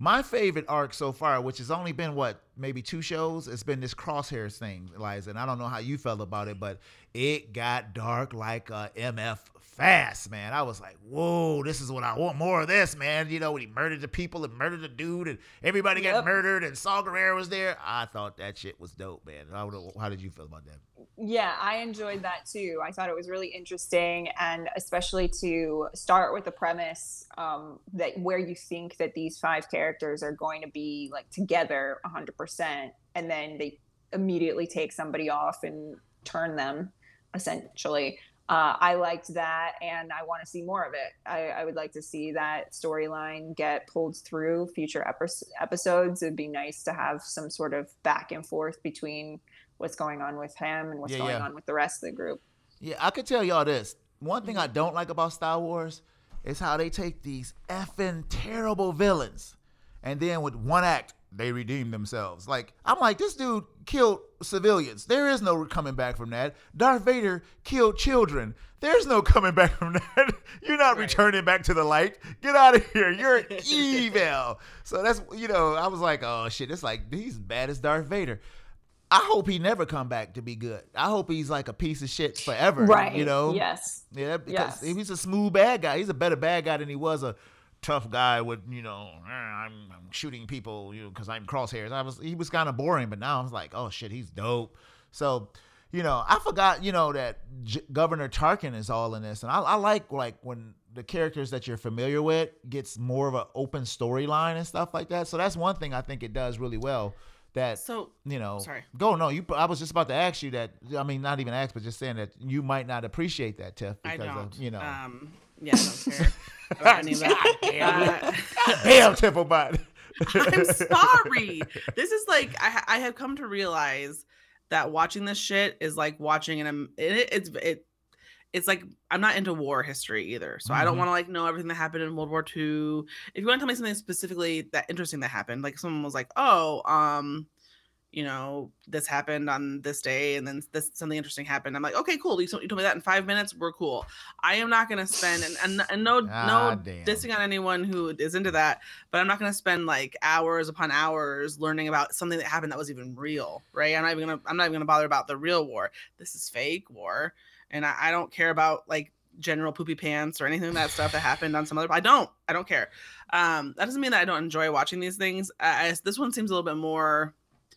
My favorite arc so far, which has only been what, maybe two shows, it's been this Crosshairs thing, Eliza. And I don't know how you felt about it, but it got dark like a M F fast, man. I was like, whoa, this is what I want, more of this, man. You know, when he murdered the people and murdered the dude and everybody got Yep. murdered and Saw Gerrera was there. I thought that shit was dope, man. I don't know, how did you feel about that? Yeah, I enjoyed that too. I thought it was really interesting, and especially to start with the premise um, that where you think that these five characters are going to be like together one hundred percent, and then they immediately take somebody off and turn them, essentially. Uh, I liked that, and I want to see more of it. I, I would like to see that storyline get pulled through future epi- episodes. It'd be nice to have some sort of back and forth between what's going on with him and what's Yeah, going yeah. on with the rest of the group. Yeah, I could tell y'all this. One thing I don't like about Star Wars is how they take these effing terrible villains, and then with one act, they redeem themselves. Like, I'm like, this dude killed civilians. There is no coming back from that. Darth Vader killed children. There's no coming back from that. You're not Right. returning back to the light. Get out of here. You're evil. So that's, you know, I was like, oh shit, it's like, he's bad as Darth Vader. I hope he never come back to be good. I hope he's like a piece of shit forever. Right. You know? Yes. Yeah, because Yes. he's a smooth bad guy. He's a better bad guy than he was a tough guy with, you know, "Eh, I'm, I'm shooting people, you know, because I'm crosshairs. I was he was kind of boring, but now I was like, oh shit, he's dope. So, you know, I forgot, you know, that J- Governor Tarkin is all in this, and I, I like like when the characters that you're familiar with gets more of an open storyline and stuff like that. So that's one thing I think it does really well. That So you know, sorry. go no. You, I was just about to ask you that. I mean, not even ask, but just saying that you might not appreciate that, Tiff, I because don't. of you know. Um, yeah, I don't care about any of that. Uh, Damn, Tifflebot. I'm sorry. This is like I I have come to realize that watching this shit is like watching an it, it's it it's like I'm not into war history either. So I don't Mhm. want to like know everything that happened in World War Two. If you want to tell me something specifically that interesting that happened, like someone was like, "Oh, um, you know, this happened on this day, and then this something interesting happened." I'm like, "Okay, cool. You, told- you told me that in five minutes. We're cool." I am not gonna spend and and, and no Ah, no damn. dissing on anyone who is into that, but I'm not gonna spend like hours upon hours learning about something that happened that was even real, right? I'm not even gonna I'm not even gonna bother about the real war. This is fake war, and I, I don't care about like general poopy pants or anything of that stuff that happened on some other. I don't I don't care. Um, that doesn't mean that I don't enjoy watching these things. I, I- this one seems a little bit more.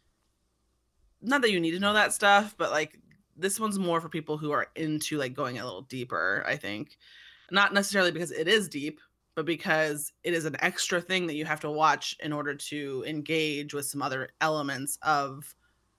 Not that you need to know that stuff, but like this one's more for people who are into like going a little deeper, I think. Not necessarily because it is deep, but because it is an extra thing that you have to watch in order to engage with some other elements of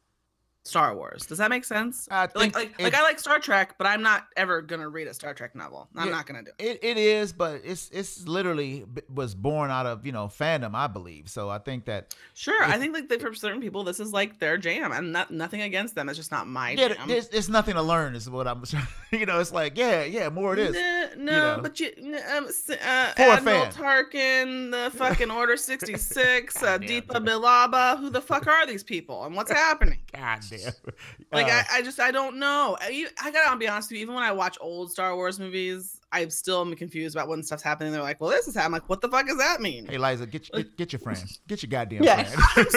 Star Wars. Does that make sense? I Like think like it- like I like Star Trek, but I'm not ever gonna read a Star Trek novel. I'm Yeah. not gonna do it. It it is, but it's it's literally b- was born out of you know fandom, I believe. So I think that Sure, If- I think like for certain people, this is like their jam, and not nothing against them. It's just not my yeah, jam. there's, there's nothing to learn. Is what I'm. You know, it's like yeah, yeah, more it is. No, no, know. but you, n- um, s- uh, For a Admiral fan. Tarkin, the fucking Order sixty-six, uh, Goddamn. Deepa Bilaba. Who the fuck are these people, and what's happening? God damn. Like, Uh, I, I just, I don't know. I, you- I gotta be honest with you. Even when I watch old Star Wars movies, I still am confused about when stuff's happening. They're like, "Well, this is happening." I'm like, "What the fuck does that mean?" Hey, Liza, get your, get, get your friend. Get your goddamn Yeah. friend.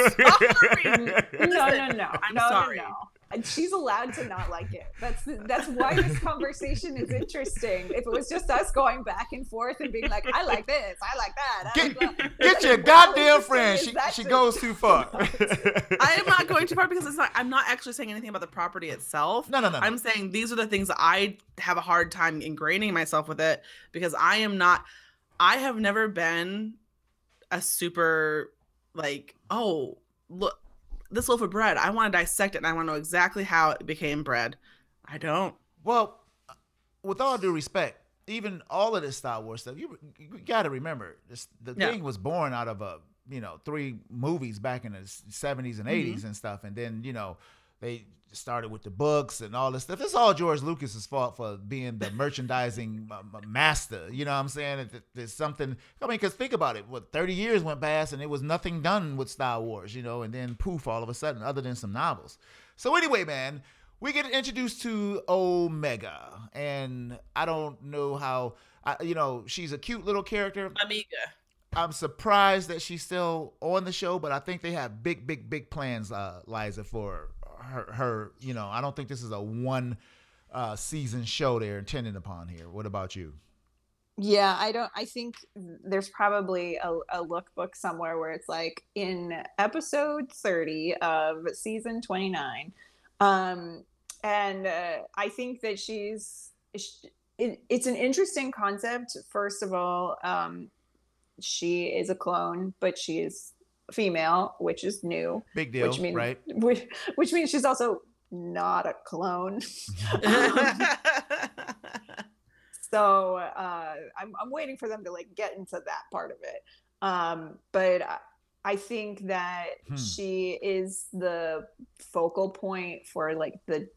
No, no, no. I'm no, sorry. No, no. And she's allowed to not like it. That's the, that's why this conversation is interesting. If it was just us going back and forth and being like, I like this, I like that. I Get, like that. get It's your like, well, how goddamn interesting friend. is She that she to- goes too far. I am not going too far because it's not. I'm not actually saying anything about the property itself. No, no, no. no. I'm saying these are the things that I have a hard time ingraining myself with it because I am not. I have never been a super like oh look this loaf of bread. I want to dissect it and I want to know exactly how it became bread. I don't. Well, with all due respect, even all of this Star Wars stuff, you, you got to remember, this, the Yeah. thing was born out of a you know three movies back in the seventies and eighties and stuff, and then you know they started with the books and all this stuff. It's all George Lucas's fault for being the merchandising uh, uh, master. You know what I'm saying? It- There's something. I mean, because think about it. What thirty years went past and it was nothing done with Star Wars. You know, and then poof, all of a sudden, other than some novels. So anyway, man. We get introduced to Omega, and I don't know how, I, you know, she's a cute little character. Amiga. I'm surprised that she's still on the show, but I think they have big, big, big plans, uh, Liza, for her. Her, you know, I don't think this is a one uh, season show they're intending upon here. What about you? Yeah, I don't. I think there's probably a, a lookbook somewhere where it's like in episode thirty of season twenty-nine, um, and uh, I think that she's. She, it, it's an interesting concept. First of all, um, she is a clone, but she is female, which is new. Big deal, which means, right? Which, which means she's also not a clone. So uh, I'm I'm waiting for them to like get into that part of it. Um, but I, I think that hmm. she is the focal point for like the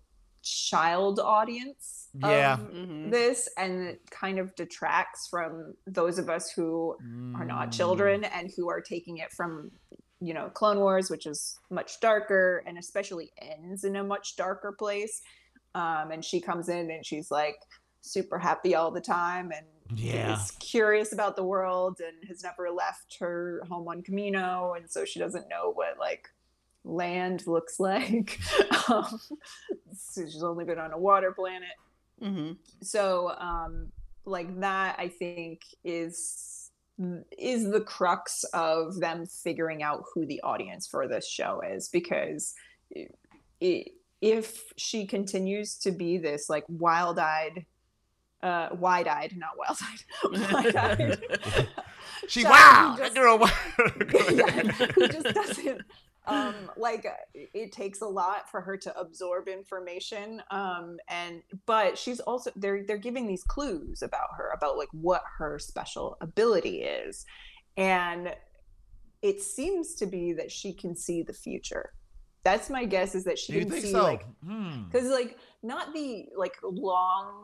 child audience yeah. of mm-hmm. this, and it kind of detracts from those of us who mm. are not children and who are taking it from, you know, Clone Wars, which is much darker and especially ends in a much darker place. Um, and she comes in and she's like super happy all the time and yeah. is curious about the world and has never left her home on Kamino, and so she doesn't know what like land looks like. um, so she's only been on a water planet. Mm-hmm. So um, like that, I think is is the crux of them figuring out who the audience for this show is, because it, it, if she continues to be this like wild-eyed Uh, wide-eyed, not wild-eyed. Wide-eyed. She wow, that girl. Yeah, who just doesn't. Um, like it takes a lot for her to absorb information. Um, and but she's also they're they're giving these clues about her, about like what her special ability is, and it seems to be that she can see the future. That's my guess, is that she Do can you think see so? like because hmm. like not the like long.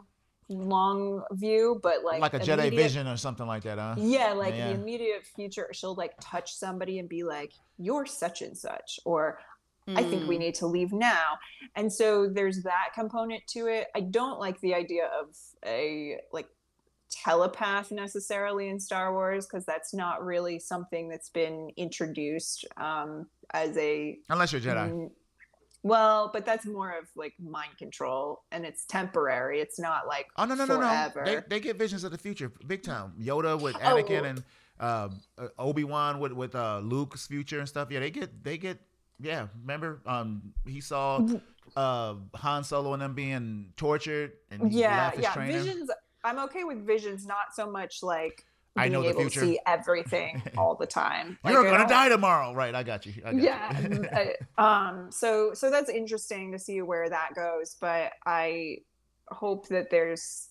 long view, but like like a Jedi vision or something like that, huh? Yeah, like yeah. the immediate future, she'll like touch somebody and be like, you're such and such, or mm. I think we need to leave now. And so there's that component to it. I don't like the idea of a like telepath necessarily in Star Wars, because that's not really something that's been introduced um as a unless you're Jedi. Mm, Well, but that's more of like mind control, and it's temporary. It's not like oh no no forever. no no. They they get visions of the future big time. Yoda with Anakin oh. and uh, Obi-Wan with with uh, Luke's future and stuff. Yeah, they get they get yeah. Remember, um, he saw uh, Han Solo and them being tortured, and he yeah left his yeah. trainer. Visions. I'm okay with visions, not so much like I know being the able future. to see everything all the time. Like, You're gonna die tomorrow, right? I got you. I got yeah. you. I, um. So so that's interesting to see where that goes, but I hope that there's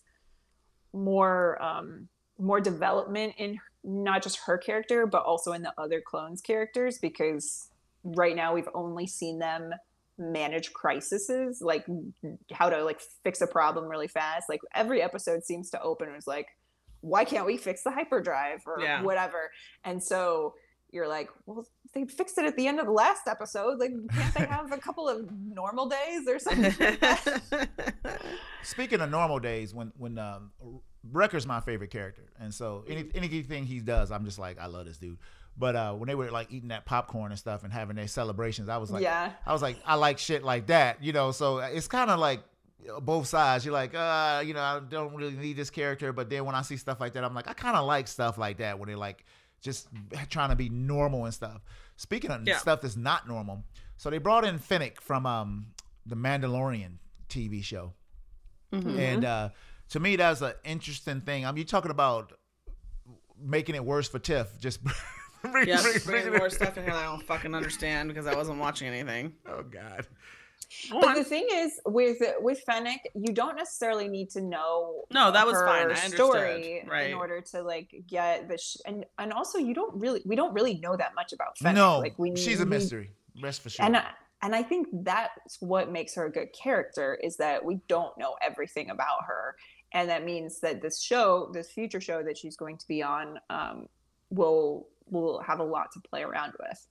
more um more development in not just her character, but also in the other clones' characters, because right now we've only seen them manage crises, like how to like fix a problem really fast. Like every episode seems to open as like, why can't we fix the hyperdrive or yeah. whatever? And so you're like, well, they fixed it at the end of the last episode. Like, can't they have a couple of normal days or something like that? Speaking of normal days, when when um, Wrecker's my favorite character, and so any, anything he does, I'm just like, I love this dude. But uh, when they were like eating that popcorn and stuff and having their celebrations, I was like, yeah. I was like, I like shit like that, you know. So it's kind of like both sides. You're like, uh, you know, I don't really need this character, but then when I see stuff like that, I'm like, I kind of like stuff like that when they're like just trying to be normal and stuff. Speaking of yeah. stuff that's not normal, so they brought in Fennec from um, the Mandalorian T V show, mm-hmm. and uh, to me, that's an interesting thing. I mean, you're talking about making it worse for Tiff, just. bring, yeah, bring, bringing bring more stuff in here that I don't fucking understand because I wasn't watching anything. Oh God. But the thing is, with with Fennec, you don't necessarily need to know. No, that was her fine. I story understood. Right. In order to like get the sh- and and also you don't really we don't really know that much about Fennec. No, like we she's a we, mystery. Rest for sure. And I, and I think that's what makes her a good character, is that we don't know everything about her, and that means that this show, this future show that she's going to be on, um, will will have a lot to play around with.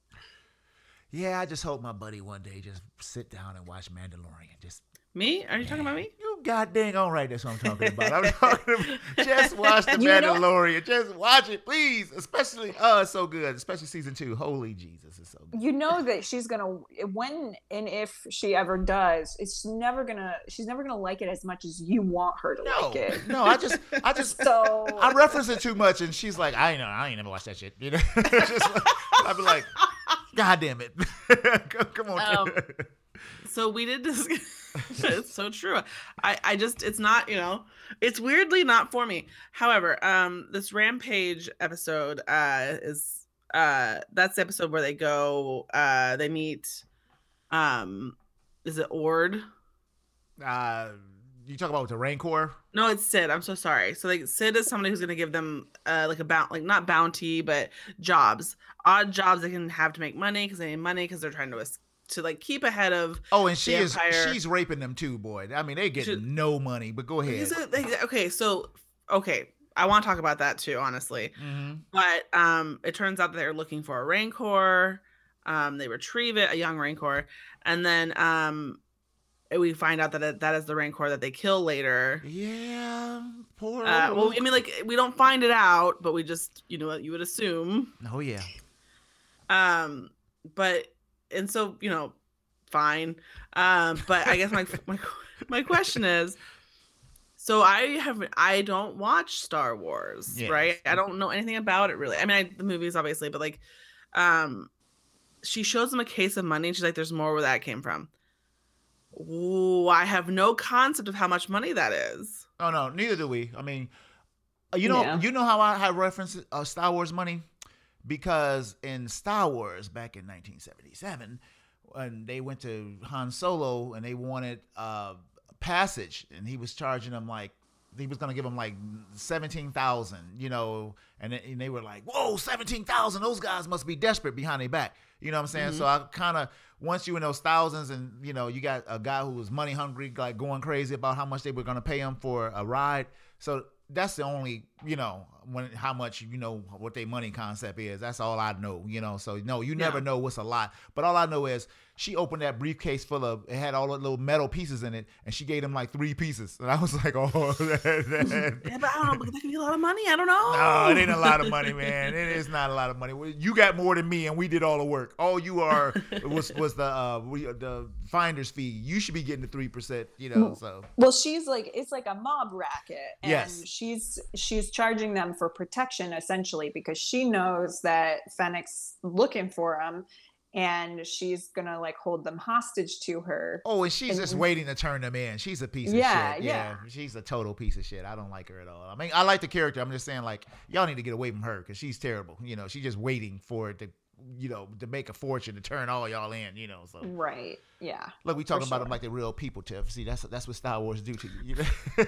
Yeah, I just hope my buddy one day just sit down and watch Mandalorian. Just me? Are you talking about me? You God dang all right, that's what I'm talking about. I'm talking about just watch The You know- Mandalorian. Just watch it, please. Especially, oh, it's so good. Especially season two. Holy Jesus, it's so good. You know that she's gonna when and if she ever does, it's never gonna she's never gonna like it as much as you want her to No, like it. no, I just, I just, So I reference it too much, and she's like, I ain't know, I ain't never watched that shit. You know, just like, I'd be like, God damn it, come, come on. Um, So we did discuss. It's so true. I, I just, it's not, you know, it's weirdly not for me. However, um, this Rampage episode uh, is, uh, that's the episode where they go, uh, they meet, um, is it Ord? uh, you talk about the Rancor? No, it's Sid. I'm so sorry. So like Sid is somebody who's gonna give them uh like a bounty, like not bounty, but jobs, odd jobs they can have to make money because they need money because they're trying to es- to like keep ahead of. Oh, and she The is, Empire. she's raping them too, boy. I mean, they get Should- no money, but go ahead. Is it- like, okay, so okay, I want to talk about that too, honestly. Mhm. But um, it turns out that they're looking for a Rancor. Um, they retrieve it, a young Rancor, and then um, we find out that it, that is the Rancor that they kill later. Yeah, poor. Uh, old well, Luke. I mean, like we don't find it out, but we just, you know, you would assume. Oh yeah. Um, but and so you know, fine. Um, but I guess my my my question is, so I have I don't watch Star Wars, Yes. right? I don't know anything about it really. I mean, I, the movies obviously, but like, um, she shows them a case of money, and she's like, "There's more where that came from." Ooh, I have no concept of how much money that is. Oh no, neither do we. I mean, uh, you know, Yeah. you know how I have referenced uh, Star Wars money, because in Star Wars back in nineteen seventy-seven, when they went to Han Solo and they wanted uh, passage, and he was charging them like he was gonna give them like seventeen thousand, you know, and, they- and they were like, "Whoa, seventeen thousand! Those guys must be desperate behind their back." You know what I'm saying? Mhm. So I kind of once you in those thousands, and you know, you got a guy who was money hungry, like going crazy about how much they were gonna pay him for a ride. So that's the only, you know, when how much you know what their money concept is. That's all I know, you know. So no, you never Yeah. know what's a lot. But all I know is she opened that briefcase full of it had all the little metal pieces in it, and she gave them like three pieces, and I was like, oh, that, that, Yeah, but I don't know. But that could be a lot of money. I don't know. no, it ain't a lot of money, man. It is not a lot of money. You got more than me, and we did all the work. All you are was was the uh we, the finder's fee. You should be getting the three percent, you know. So well, she's like it's like a mob racket, and Yes. she's she's charging them for protection essentially because she knows that Fennec's looking for him, and she's gonna like hold them hostage to her. oh, and she's And- just waiting to turn them in. She's a piece Yeah, of shit. yeah. she's a total piece of shit. I don't like her at all. I mean, I like the character. I'm just saying, like, y'all need to get away from her because she's terrible. You know, she's just waiting for it to, you know, to make a fortune to turn all y'all in. You know, so. Right? Yeah. Look, we talking For about sure. them like they're real people, Tiff. See, that's that's what Star Wars do to you. you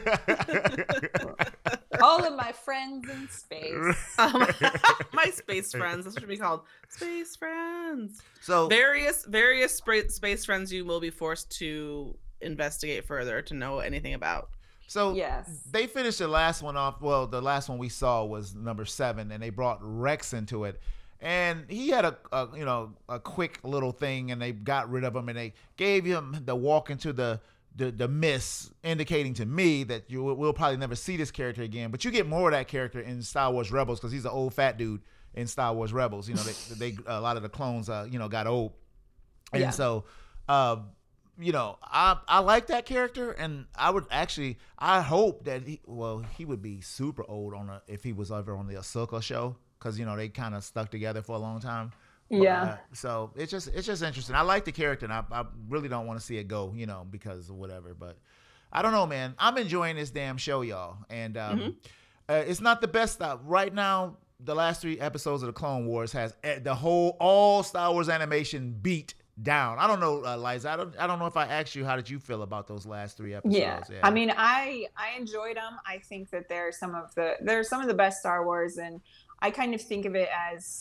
know? All of my friends in space. Um, my space friends. This should be called space friends. so Various various spra- space friends you will be forced to investigate further to know anything about. so Yes. they finished the last one off. Well, the last one we saw was number seven, and they brought Rex into it. And he had a, a you know a quick little thing, and they got rid of him, and they gave him the walk into the the, the mist, indicating to me that you will we'll probably never see this character again. But you get more of that character in Star Wars Rebels because he's an old fat dude in Star Wars Rebels. You know, they, they a lot of the clones, uh, you know, got old, and Yeah. so, uh, you know, I I like that character, and I would actually I hope that he well he would be super old on a if he was ever on the Ahsoka show. Because, you know, they kind of stuck together for a long time. But, Yeah. uh, so it's just it's just interesting. I like the character, and I, I really don't want to see it go, you know, because of whatever. But I don't know, man. I'm enjoying this damn show, y'all. And um, Mm-hmm. uh, it's not the best stuff. Right now, the last three episodes of the Clone Wars has eh, the whole, all Star Wars animation beat down. I don't know, uh, Liza. I don't, I don't know if I asked you, how did you feel about those last three episodes? Yeah. I mean, I I enjoyed them. I think that they're some of the they're some of the best Star Wars, and I kind of think of it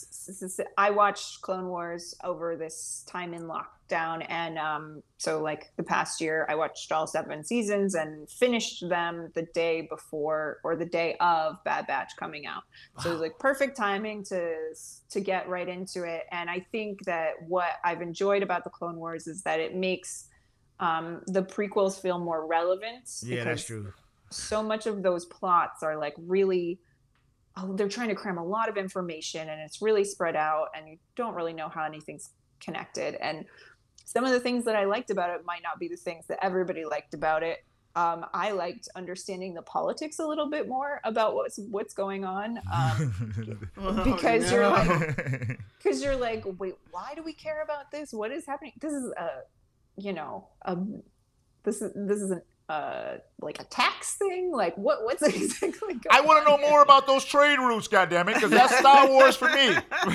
as I watched Clone Wars over this time in lockdown, and um, so like the past year, I watched all seven seasons and finished them the day before or the day of Bad Batch coming out. So it was Wow. like perfect timing to to get right into it. And I think that what I've enjoyed about the Clone Wars is that it makes Um, the prequels feel more relevant. Yeah, that's true. So much of those plots are like really, oh, they're trying to cram a lot of information and it's really spread out and you don't really know how anything's connected. And some of the things that I liked about it might not be the things that everybody liked about it. Um, I liked understanding the politics a little bit more about what's what's going on, um, Oh, because no. you're like, because you're like, wait, why do we care about this? What is happening? This is a, you know, a, this is this is an uh like a tax thing. Like what what's exactly going I want to know on here? more about those trade routes, goddammit, because that's Star Wars for me. Oh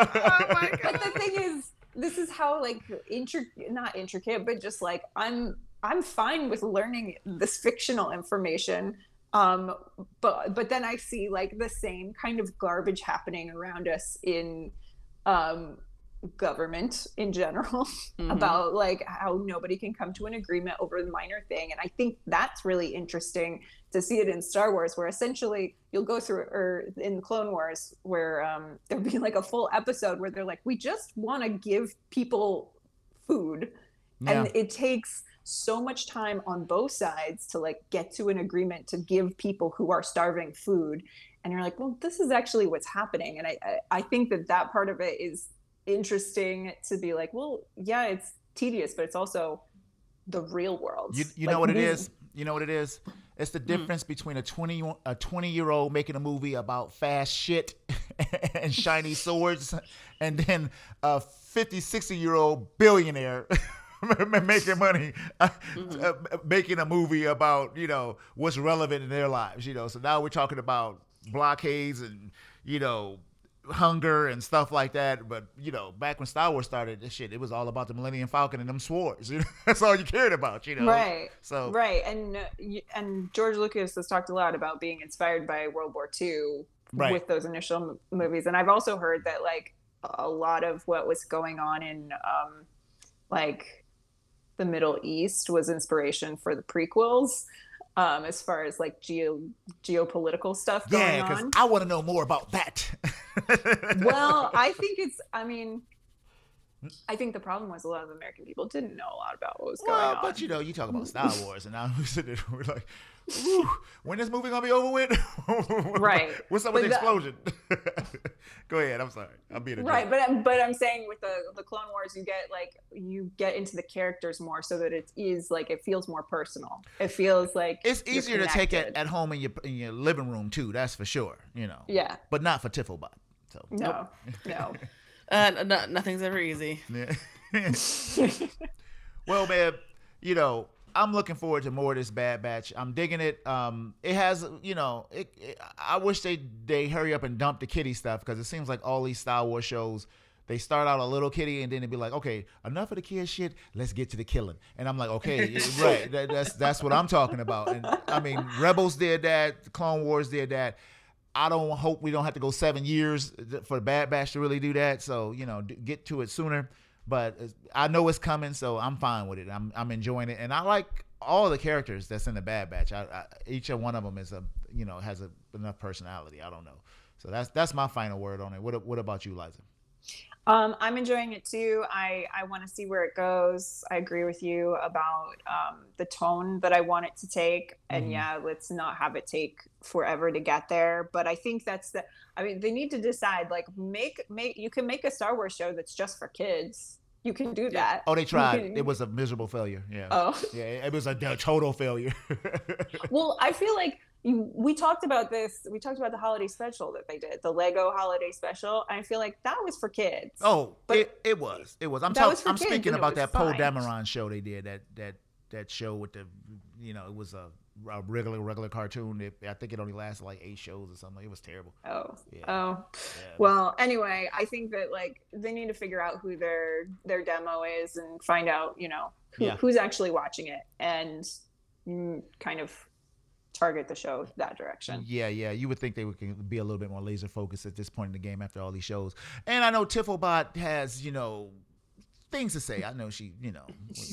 my But god. the thing is, this is how like intricate, not intricate, but just like I'm I'm fine with learning this fictional information. Um, but but then I see like the same kind of garbage happening around us in um, government in general Mhm. about like how nobody can come to an agreement over the minor thing. And I think that's really interesting to see it in Star Wars, where essentially you'll go through, or in the Clone Wars, where um, there'll be like a full episode where they're like, we just want to give people food. Yeah. And it takes so much time on both sides to like get to an agreement to give people who are starving food. And you're like, well, this is actually what's happening. And I, I, I think that that part of it is interesting to be like, well, yeah, it's tedious, but it's also the real world. You, you Like, know what it these- is? You know what it is? It's the difference between a twenty a twenty year old making a movie about fast shit and shiny swords, and then a fifty, sixty year old billionaire making money, uh, uh, making a movie about, you know, what's relevant in their lives. You know, so now we're talking about blockades and, you know, hunger and stuff like that. But you know, back when Star Wars started, this shit, it was all about the Millennium Falcon and them swords. You know, that's all you cared about. You know, Right. So Right. And uh, y- and George Lucas has talked a lot about being inspired by World War Two Right. with those initial m- movies. And I've also heard that like a lot of what was going on in um, like the Middle East was inspiration for the prequels, um, as far as like geo geopolitical stuff going yeah, because on. I want to know more about that. Well, I think it's, I mean, I think the problem was a lot of American people didn't know a lot about what was going Well, on. but you know, you talk about Star Wars, and now we're sitting there, we're like, "Ooh, when this movie gonna be over with?" Right. What's up with the But explosion? Go ahead. I'm sorry. I'm being a Right, jerk. but I'm, but I'm saying with the the Clone Wars, you get like you get into the characters more, so that it is like it feels more personal. It feels like It's you're easier to take it connected. at home in your in your living room too. That's for sure. You know. Yeah, But not for Tifflebot. So. no, no. Uh, n- n- nothing's ever easy. Yeah. Well, man, you know, I'm looking forward to more of this Bad Batch. I'm digging it. Um, it has, you know, it, it, I wish they they hurry up and dump the kitty stuff, because it seems like all these Star Wars shows, they start out a little kitty and then it'd be like, okay, enough of the kid shit. Let's get to the killing. And I'm like, okay, right. That, that's that's what I'm talking about. And I mean, Rebels did that. Clone Wars did that. I don't hope we don't have to go seven years for Bad Batch to really do that. So, you know, d- get to it sooner. But I know it's coming, so I'm fine with it. I'm I'm enjoying it, and I like all the characters that's in the Bad Batch. I, I, each one of them is a, you know, has a, enough personality. I don't know. So that's that's my final word on it. What what about you, Liza? Um, I'm enjoying it too. I, I want to see where it goes. I agree with you about um, the tone that I want it to take. And Mhm. yeah, let's not have it take forever to get there. But I think that's the, I mean, they need to decide, like, make, make, you can make a Star Wars show that's just for kids. You can do that. Oh, they tried. can- It was a miserable failure. Yeah. Oh, Yeah, it was a, a total failure. well, I feel like you, we talked about this. We talked about the holiday special that they did, the Lego holiday special. I feel like that was for kids. Oh, But it, it was. It was. I'm that talking. was for I'm kids, speaking and it about was that Poe fine. Dameron show they did. That that that show with the, you know, it was a, a regular regular cartoon. It, I think it only lasted like eight shows or something. It was terrible. Oh, Yeah. oh. Yeah. Well, anyway, I think that like they need to figure out who their their demo is and find out, you know, who, Yeah. who's actually watching it, and mm, kind of target the show that direction. Yeah, yeah. You would think they would be a little bit more laser focused at this point in the game after all these shows. And I know Tifflebot has, you know, things to say. I know she, you know.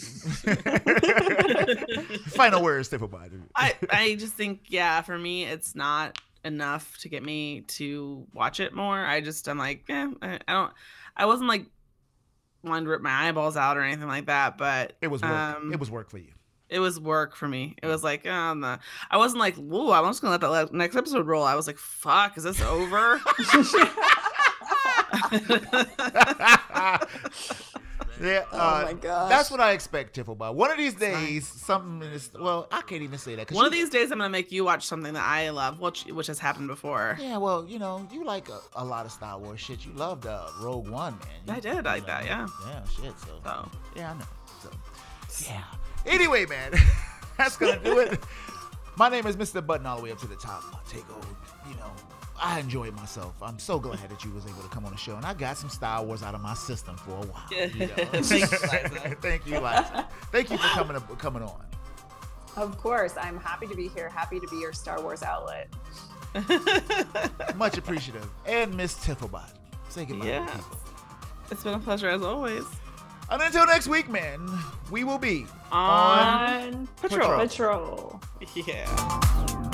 Final words, Tifflebot. I, I just think, yeah, for me, it's not enough to get me to watch it more. I just, I'm like, eh, I, I don't, I wasn't like wanting to rip my eyeballs out or anything like that, but It was work. um, It was work for you. It was work for me. It was like, oh, no. I wasn't like, whoa, I'm just gonna let that le- next episode roll. I was like, fuck, is this over? Yeah, Oh uh, my gosh. that's what I expect, Tifflebot. One of these days, something is. Well, I can't even say that. 'cause One you- of these days, I'm gonna make you watch something that I love, which which has happened before. Yeah, well, you know, you like a, a lot of Star Wars shit. You loved uh, Rogue One, man. You- I did like you that, know, yeah. Yeah, shit. So, So yeah, I know. So, yeah. Anyway, man, that's gonna do it. My name is Mister Button, all the way up to the top. I'll take over. You know, I enjoyed myself. I'm so glad that you was able to come on the show, and I got some Star Wars out of my system for a while. You know? Thank you, Liza. Thank you, Liza. Thank you for coming up, coming on. Of course, I'm happy to be here. Happy to be your Star Wars outlet. Much appreciative. And Miss Tifflebot. Say goodbye, Yeah. people. it's been a pleasure as always. And until next week, man, we will be On On Patrol. Patrol. Yeah.